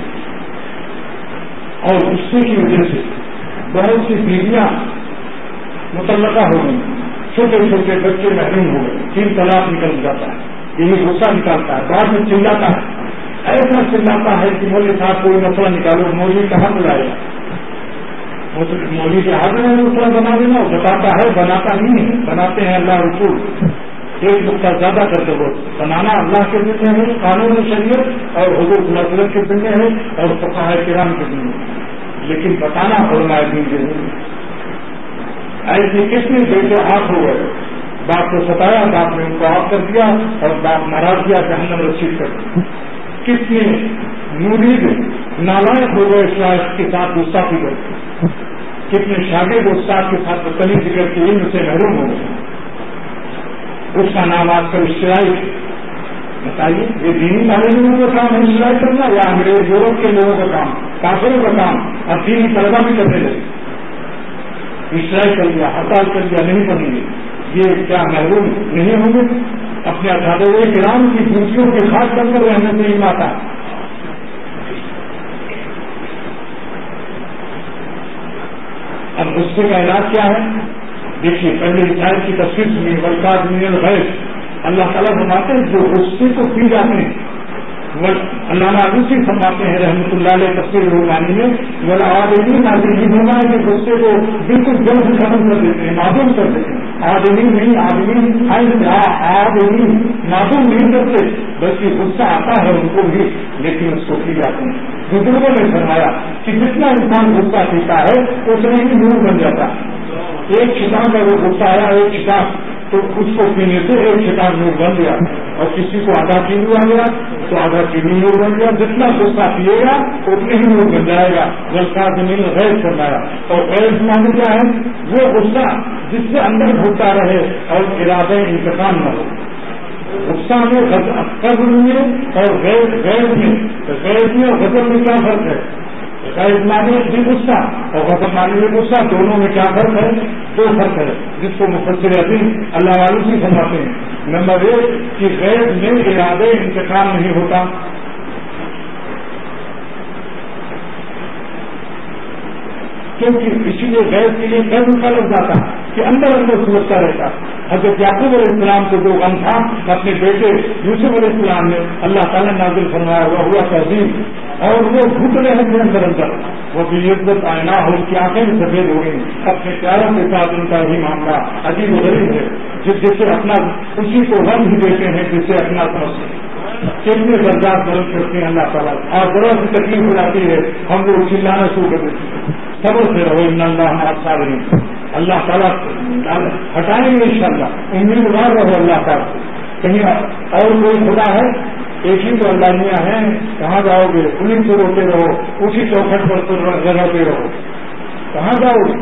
اور غصے کی وجہ سے بہت سی بیویاں متعلقہ ہو گئی، چھوٹے چھوٹے بچے محروم ہو گئے، 3 طلاق نکل جاتا ہے، یہی غصہ نکالتا ہے، بعد میں چلاتا ہے، ایسا چلاتا ہے کہ مولوی صاحب کوئی مسئلہ نکالو، مولوی کہاں بلائے گا، مولوی کے ہاتھ میں مسئلہ بنا دینا، بتاتا ہے، بناتا نہیں ہے، بناتے ہیں اللہ رسول، ایک نقطہ زیادہ کرتے ہو، بنانا اللہ کے ذمہ ہے، قانون شریعت اور حضور صلی اللہ علیہ وسلم کے ذمہ ہے اور فقہاء کرام کے ذمہ ہے، لیکن بتانا علماء دین کے ذمہ ہے۔ ایسے کتنے بیٹے آنکھ ہو گئے، باپ کو ستایا، باپ نے ان کو آف کر دیا اور باپ ناراض کیا، جہنم رسید کر دیا۔ کتنے مرید نالائق ہو گئے شاعر کے ساتھ گستاخی کر، کتنے شاگرد استاد کے ساتھ بدتمیزی کر کے علم سے محروم ہو گئے، اس کا نام آج کل اشترائی۔ بتائیے یہ دینی تعلیموں کا کام ہے اشترائی کرنا یا انگریز یورپ کے لوگوں کا کام، کافروں کا کام، اور دینی طلبہ بھی کرنے لگے، اشترائی کر دیا، ہڑتال کر دیا، نہیں پڑھیں گے، یہ کیا محروم نہیں ہوں گے؟ اپنے اساتذہ کرام کی ڈیوٹیوں کے خاص بن کر رہنے سے ہی آتا ہے۔ اب غصے کا علاج کیا ہے؟ دیکھیے پہلے ہدایت کی تفصیل سنیے، والکاظمین الغیظ، اللہ تعالیٰ فرماتے ہیں جو غصے کو پی جاتے ہیں، علامہ عروسی فرماتے ہیں رحمۃ اللہ علیہ تفسیر روحانی میں، والعادمین عادمین ہونا ہے کہ غصے کو بالکل جلد سے ختم کر دیتے ہیں، معدوم کر دیتے ہیں، آدمین نہیں، آدمین معدوم نہیں کرتے، بلکہ غصہ آتا ہے ان کو بھی، لیکن اس کو پی جاتے ہیں۔ بزرگوں نے فرمایا کہ جتنا انسان غصہ پیتا ہے اتنا ہی نور بن جاتا ہے۔ ایک چھٹان کا وہ غصہ آیا، ایک چھٹان، تو اس کو پینے سے ایک چھٹان نور بن گیا، اور کسی کو آدھا کلو آ گیا تو آدھا کلو نور بن گیا۔ جتنا غصہ پیے گا اتنے ہی نور بن جائے گا۔ والکاظمین الغیظ فرمایا، اور غیظ معنی کیا ہے؟ وہ غصہ جس سے اندر گھٹتا رہے اور ارادہ انتقام نہ ہو۔ غصہ میں قبر میں اور غیظ میں، غیظ میں اور غضب میں کیا فرق ہے؟ غیظ معنی بھی غصہ اور غضب معنی بھی غصہ، دونوں میں کیا فرق ہے؟ 2 فرق ہے، جس کو مفسر عظیم اللہ علیہ فرماتے ہیں۔ نمبر 1 کہ غیظ میں ارادہ انتقام نہیں ہوتا، کیونکہ اسی لیے غیظ کے لیے قید کا لگ جاتا کہ اندر سوچتا رہتا۔ حضرت یعقوب علیہ السلام کو جو غم تھا اپنے بیٹے یوسف علیہ السلام نے اللہ تعالیٰ نے نازل فرمایا، وہ ہوا تہذیب، اور وہ گھٹ رہے تھے اندر اندر، وہ بھی عزت آئینہ ہو، ان کی آنکھیں بھی سفید ہو گئی، اپنے پیاروں کے ساتھ ان کا ہی معاملہ عجیب و غریب ہے، جسے اپنا اسی کو غم بھی دیتے ہیں جسے اپنا سمجھتے ہیں۔ کتنے درجات بلند کرتے ہیں اللہ تعالیٰ، اور ذرا سی تکلیف ہو جاتی ہے ہم لوگ چلانا شروع کر دیتے ہیں، صبر سے رہو، ان اللہ الصابرین، اللہ تعالیٰ ہٹائیں گے انشاءاللہ، امیدوار رہو اللہ تعالیٰ۔ کہیں اور کوئی خدا ہے؟ ایک ہی تو اللہ ہیں، کہاں جاؤ گے؟ انہیں سے روتے رہو، اسی چوکھٹ پر رہتے رہو، کہاں جاؤ گے؟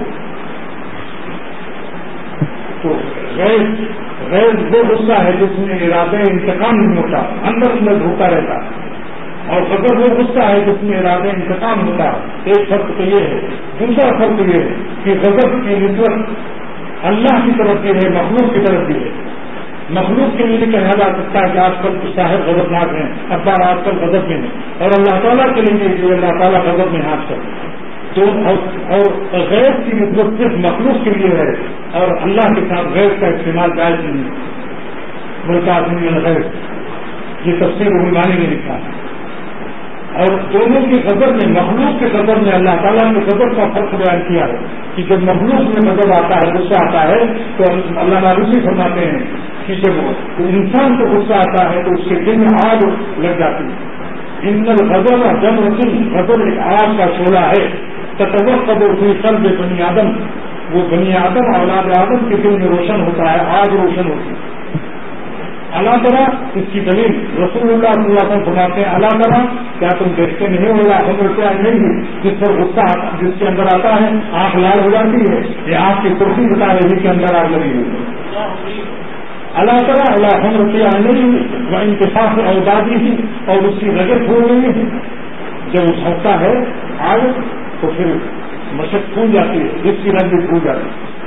تو غیظ وہ غصہ ہے جس میں ارادہ انتقام نہیں ہوتا، اندر ہوتا رہتا، اور غضب وہ غصہ ہے جس میں ارادہ انتقام ہوتا۔ ایک فرق تو یہ ہے، دوسرا فرق یہ ہے کہ غضب کی نسبت اللہ کی طرف بھی ہے، مخلوق کی طرف بھی ہے۔ مخلوق کے لیے کہا جا سکتا ہے کہ آج کل صاحب غضبناک ہیں، اخبار آج کل غضب میں ہیں، اور اللہ تعالیٰ کے لیے کہ اللہ تعالیٰ غضب میں آج کل تو، اور غیر کی نسبت صرف مخلوق کے لیے ہے، اور اللہ کے ساتھ غیر کا استعمال جائز نہیں ہے۔ والکاظمین الغیظ، یہ تفسیر روحانی نے لکھا ہے۔ اور دونوں کی غضب میں، مخلوق کے غضب میں اللہ تعالیٰ نے غضب کا فرق بیان کیا ہے کہ جب مخلوق میں غضب آتا ہے، غصہ آتا ہے، تو اللہ عروسی فرماتے ہیں کہ جب انسان کو غصہ آتا ہے تو اس کے دل میں آگ لگ جاتی ہے۔ ان الغضب جمرۃ، غضب ایک آگ کا شعلہ ہے، تتوقد فی قلب بنی آدم، وہ بنی آدم اولاد آدم کے دل میں روشن ہوتا ہے، آگ روشن ہوتی ہے۔ اللہ تعالیٰ اس کی دلیل رسول اللہ صلی اللہ علیہ وسلم فرماتے ہیں، اللہ تعالیٰ کیا تم دیکھتے نہیں ہو یا ہم روپیہ نہیں، جس پر غصہ جس کے اندر آتا ہے آنکھ لال ہو جاتی ہے، یہ آنکھ کی سرخی بتا رہی کے اندر آگ لگی ہوئی۔ اللہ تعالیٰ اللہ ہم روپیہ نہیں، وہ انتفاق اودادی ہی، اور اس کی رگت ہو گئی ہے، جب اٹھتا ہے آگ تو پھر مشق پھول جاتی ہے، جس کی رنگ بھی پھول جاتی ہے۔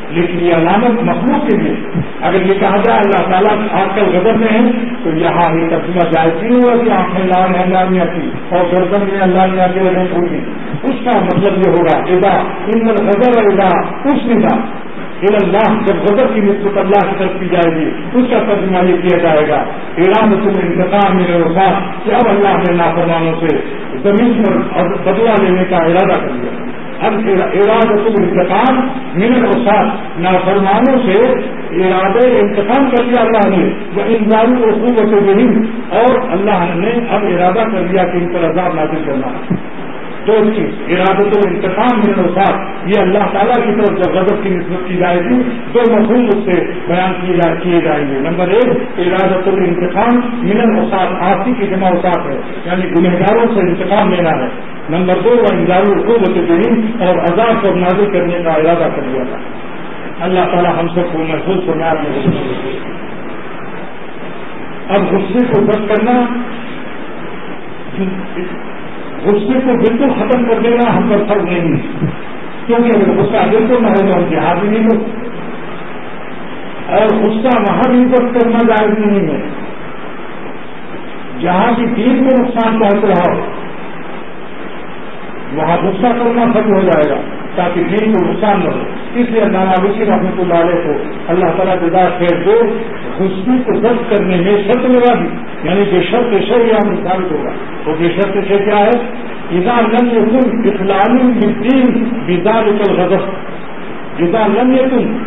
لیکن یہ علامت مخلوق کے لیے. اگر یہ کہا جائے اللہ تعالیٰ آج کل غضب میں ہے تو یہاں یہ ترجمہ جائز نہیں ہوگا کہ آنکھیں لال ہیں اللہ میاں کی اور گردن میں اللہ میاں کی وجہ ہوگی. اس کا مطلب یہ ہوگا اذا ان الغضب اذا اسند الى اللہ، جب غضب کی نسبت اللہ کی طرف کی جائے گی اس کا ترجمہ یہ کیا جائے گا ارادۃ الانتقام من الوفات، کہ اب اللہ نے نافرمانوں سے زمین پر بدلہ لینے کا ارادہ کر لیا. اب ارادۃ الانتقام من الوفات، نافرمانوں سے ارادہ انتقام کر لیا اللہ نے. وہ انذار العقوبۃ بہم، اور اللہ نے اب ارادہ کر لیا کہ ان پر عذاب نازل کرنا. دو چیز، ارادۃ الانتقام من الوفات، یہ اللہ تعالیٰ کی طرف جب غضب کی نسبت کی جائے گی دو مفہوم اس سے بیان کیے جائیں گے. نمبر ایک ارادۃ الانتقام من الوفات، آسی کی جمع وفات ہے یعنی گنہگاروں سے انتقام لینا ہے. نمبر دو وہ انذار العقوبۃ بہم، اور عذاب کو نازل کرنے کا ارادہ کر لیا تھا. اللہ تعالیٰ ہم سب کو محفوظ بنیاد میں. اب غصے کو بند کرنا، غصے کو بالکل ختم کر دینا ہم پر فرض نہیں ہے، کیونکہ اگر غصہ بالکل نہ ہو تو ہم جہاد بھی نہیں ہو، اور غصہ وہاں بھی بند کرنا جائز نہیں ہے جہاں بھی دین کو نقصان پہنچ رہا ہو، وہاں غصہ کرنا ختم ہو جائے گا تاکہ دین کو نقصان نہ ہو. اس لیے علامہ علوسی رحمۃ اللہ علیہ کو اللہ تعالیٰ جزا خیر دے، غصے کو ضبط کرنے میں شرط لگا دی، یعنی جو شرط شرعیہ میں ثابت ہوگا وہ جو شرط سے کیا ہے، اذا لم يكن اخلال بالدین بذلك الغضب، اذا لم يكن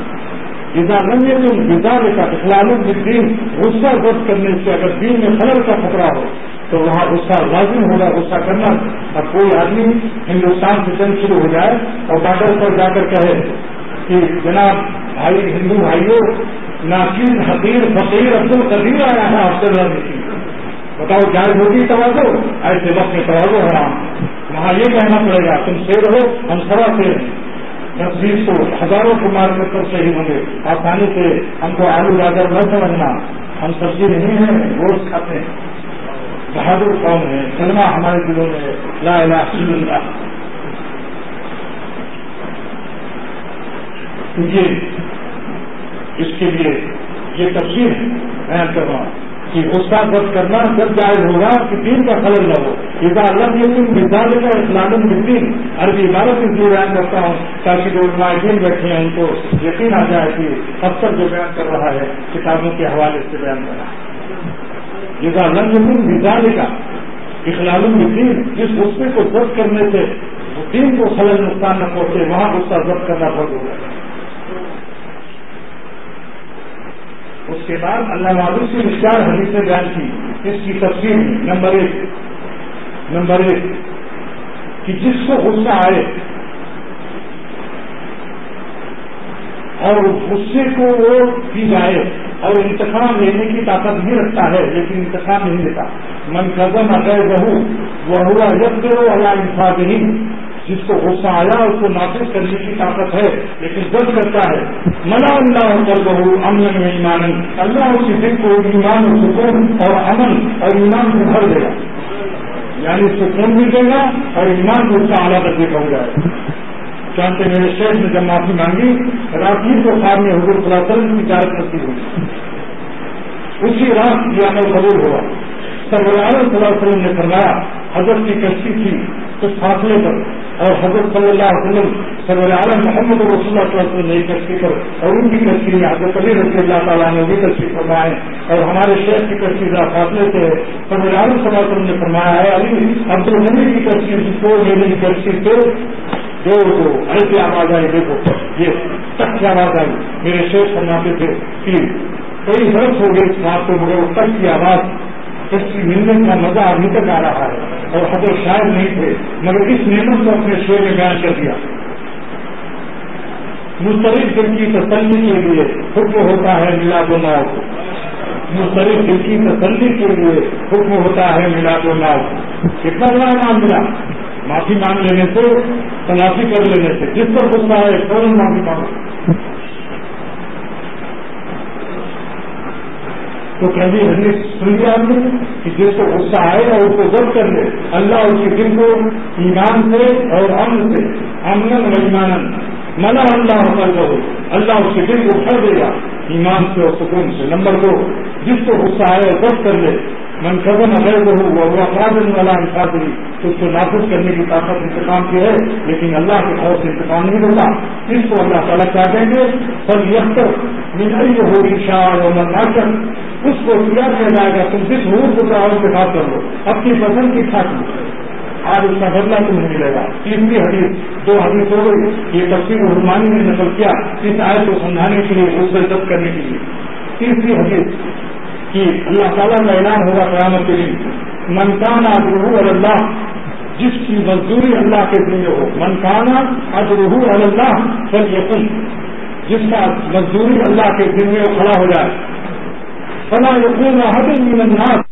بذلك اخلال بالدین، غصہ ضبط کرنے سے اگر دین میں خلل کا خطرہ ہو تو وہاں غصہ لازم ہوگا غصہ کرنا. اب کوئی آدمی ہندوستان سے جنگ شروع ہو جائے اور بارڈر پر جا کر کہے کہ جناب بھائی ہندو بھائیوں، ناقص حقیر فقیر عبد القدیر آیا ہے آپ سے لڑنے کی، بتاؤ جائز ہوگی توازو؟ ایسے وقت میں توازو حرام. وہاں یہ کہنا پڑے گا تم شیر ہو ہم سوا شیر ہیں، 10-20 ہزاروں کو مار کر کر صحیح ہوں گے. آسانی سے ہم کو آلو گاجر نہ سمجھنا، ہم سبزی نہیں ہیں گوشت کھاتے ہیں. بہادر قوم ہے، کلمہ ہمارے دلوں میں لا الہ الا اللہ. یہ اس کے لیے یہ تفصیل بیان کر رہا ہوں کہ غصہ ضبط کرنا جب جائز ہوگا کہ دین کا خلل نہ ہو. اذا لم يكن بذلك اخلال بالدین، عربی عبارت اس لیے بیان کرتا ہوں تاکہ جو علماء بیٹھے ہیں ان کو یقین آ جائے کہ افسر جو بیان کر رہا ہے کتابوں کے حوالے سے بیان کر رہا ہے. اذا لم يكن بذلك اخلال بالدین، جس غصے کو ضبط کرنے سے دین کو خلل نقصان نہ پہنچے وہاں غصہ ضبط کرنا فرض ہوگا. اس کے بعد اللہ معبود کی 4 حدیثیں بیان کی اس کی تفصیل میں. نمبر ایک کہ جس کو غصہ آئے اور غصے کو وہ کی جائے اور انتقام لینے کی طاقت بھی رکھتا ہے لیکن انتقام نہیں لیتا. من قدم غیرہ وہو یقدر علی انفاذہ، جس کو غصہ آیا اس کو نافذ کرنے کی طاقت ہے لیکن ضد کرتا ہے. ملا اللہ قلبہ امن و ایمان، اللہ اس کے دل کو ایمان و سکون اور امن اور ایمان سے بھر دے گا، یعنی سکون بھی دے گا اور ایمان کو اس کا اعلیٰ درجے کا ہو جائے گا. چانتے میرے شیخ نے جب معافی مانگی راتی کو خواب میں حضور صلی اللہ علیہ وسلم کی زیارت نصیب ہوئی، اسی رات یہ عمل قبول ہوا. سرور عالم صلی اللہ علیہ وسلم نے فرمایا حضرت کی کشتی تھی کچھ فاصلے پر اور حضرت صلی اللہ علیہ وسلم سرور عالم محمد رسول اللہ صلی اللہ علیہ وسلم نئی کشتی پر اور ان کی کشتی میں حضرت علی رضی اللہ تعالیٰ نے بھی تشریف فرمائے اور ہمارے شیخ کی کشتی ذرا فاصلے سے سرور عالم صلی اللہ علیہ وسلم نے فرمایا ہے علی عبد الغنی کی کشتی جس کو میری کشتی سے دو ایسی آواز آئی، دیکھو یہ تک کی آواز آئی. میرے شیخ فرماتے تھے کہ کئی برس ہو گئے اس بات کو مگر وہ تک کی آواز کشتی ملنے کا مزہ ابھی تک آ رہا ہے اور حضرت شاعر نہیں تھے مگر اس نعمت کو اپنے شعر میں بیان کر دیا. مسترد دل کی تسلی کے لیے حکم ہوتا ہے میلاد الموت، مسترد دل کی تسلی کے لیے حکم ہوتا ہے میلاد الموت. کتنا بڑا نام ملا معافی مانگ لینے سے، تلافی کر لینے سے. جس پر غصہ ہے فوراً معافی مانگو. تو کبھی حدیث سن لیا آپ نے کہ جس کو غصہ آئے اور اس کو ضبط کر لے اللہ اس کے دل کو ایمان سے اور امن سے امن و ایمان ملا اللہ قلبہ اللہ اس کے دل کو بھر دے گا ایمان سے اور سکون سے. نمبر 2, جس کو غصہ آئے اور بس کر لے, من قدم غیر وہ افراد والا انصاف نہیں, تو اس کو نافذ کرنے کی طاقت انتقام کی ہے, لیکن اللہ کے خوف سے انتقام نہیں ہوتا. اس کو اللہ تعالیٰ کیا کہیں گے, سب یکر منئی ہو اشار اور مناچر, اس کو اختیار کیا جائے گا تم جس حور کو چاہو انتخاب کر لو, اپنی پسند کی کھا لو, آج اس کا بدلہ تمہیں ملے گا. تیسری حدیث, 2 حدیث ہو گئی, یہ تفسیر رحمانی نے نقل کیا اس آیت کو سمجھانے کے لیے, اس سے عزت کرنے کے لیے. تیسری حدیث کہ اللہ تعالیٰ کا اعلان ہوگا قیامت کے دن, من کان اجرہ علی اللہ, جس کی مزدوری اللہ کے ذمہ ہو, من کان اجرہ علی اللہ فلیقم, جس کا مزدوری اللہ کے ذمہ کھڑا ہو جائے, فلا یقوم احد من الناس,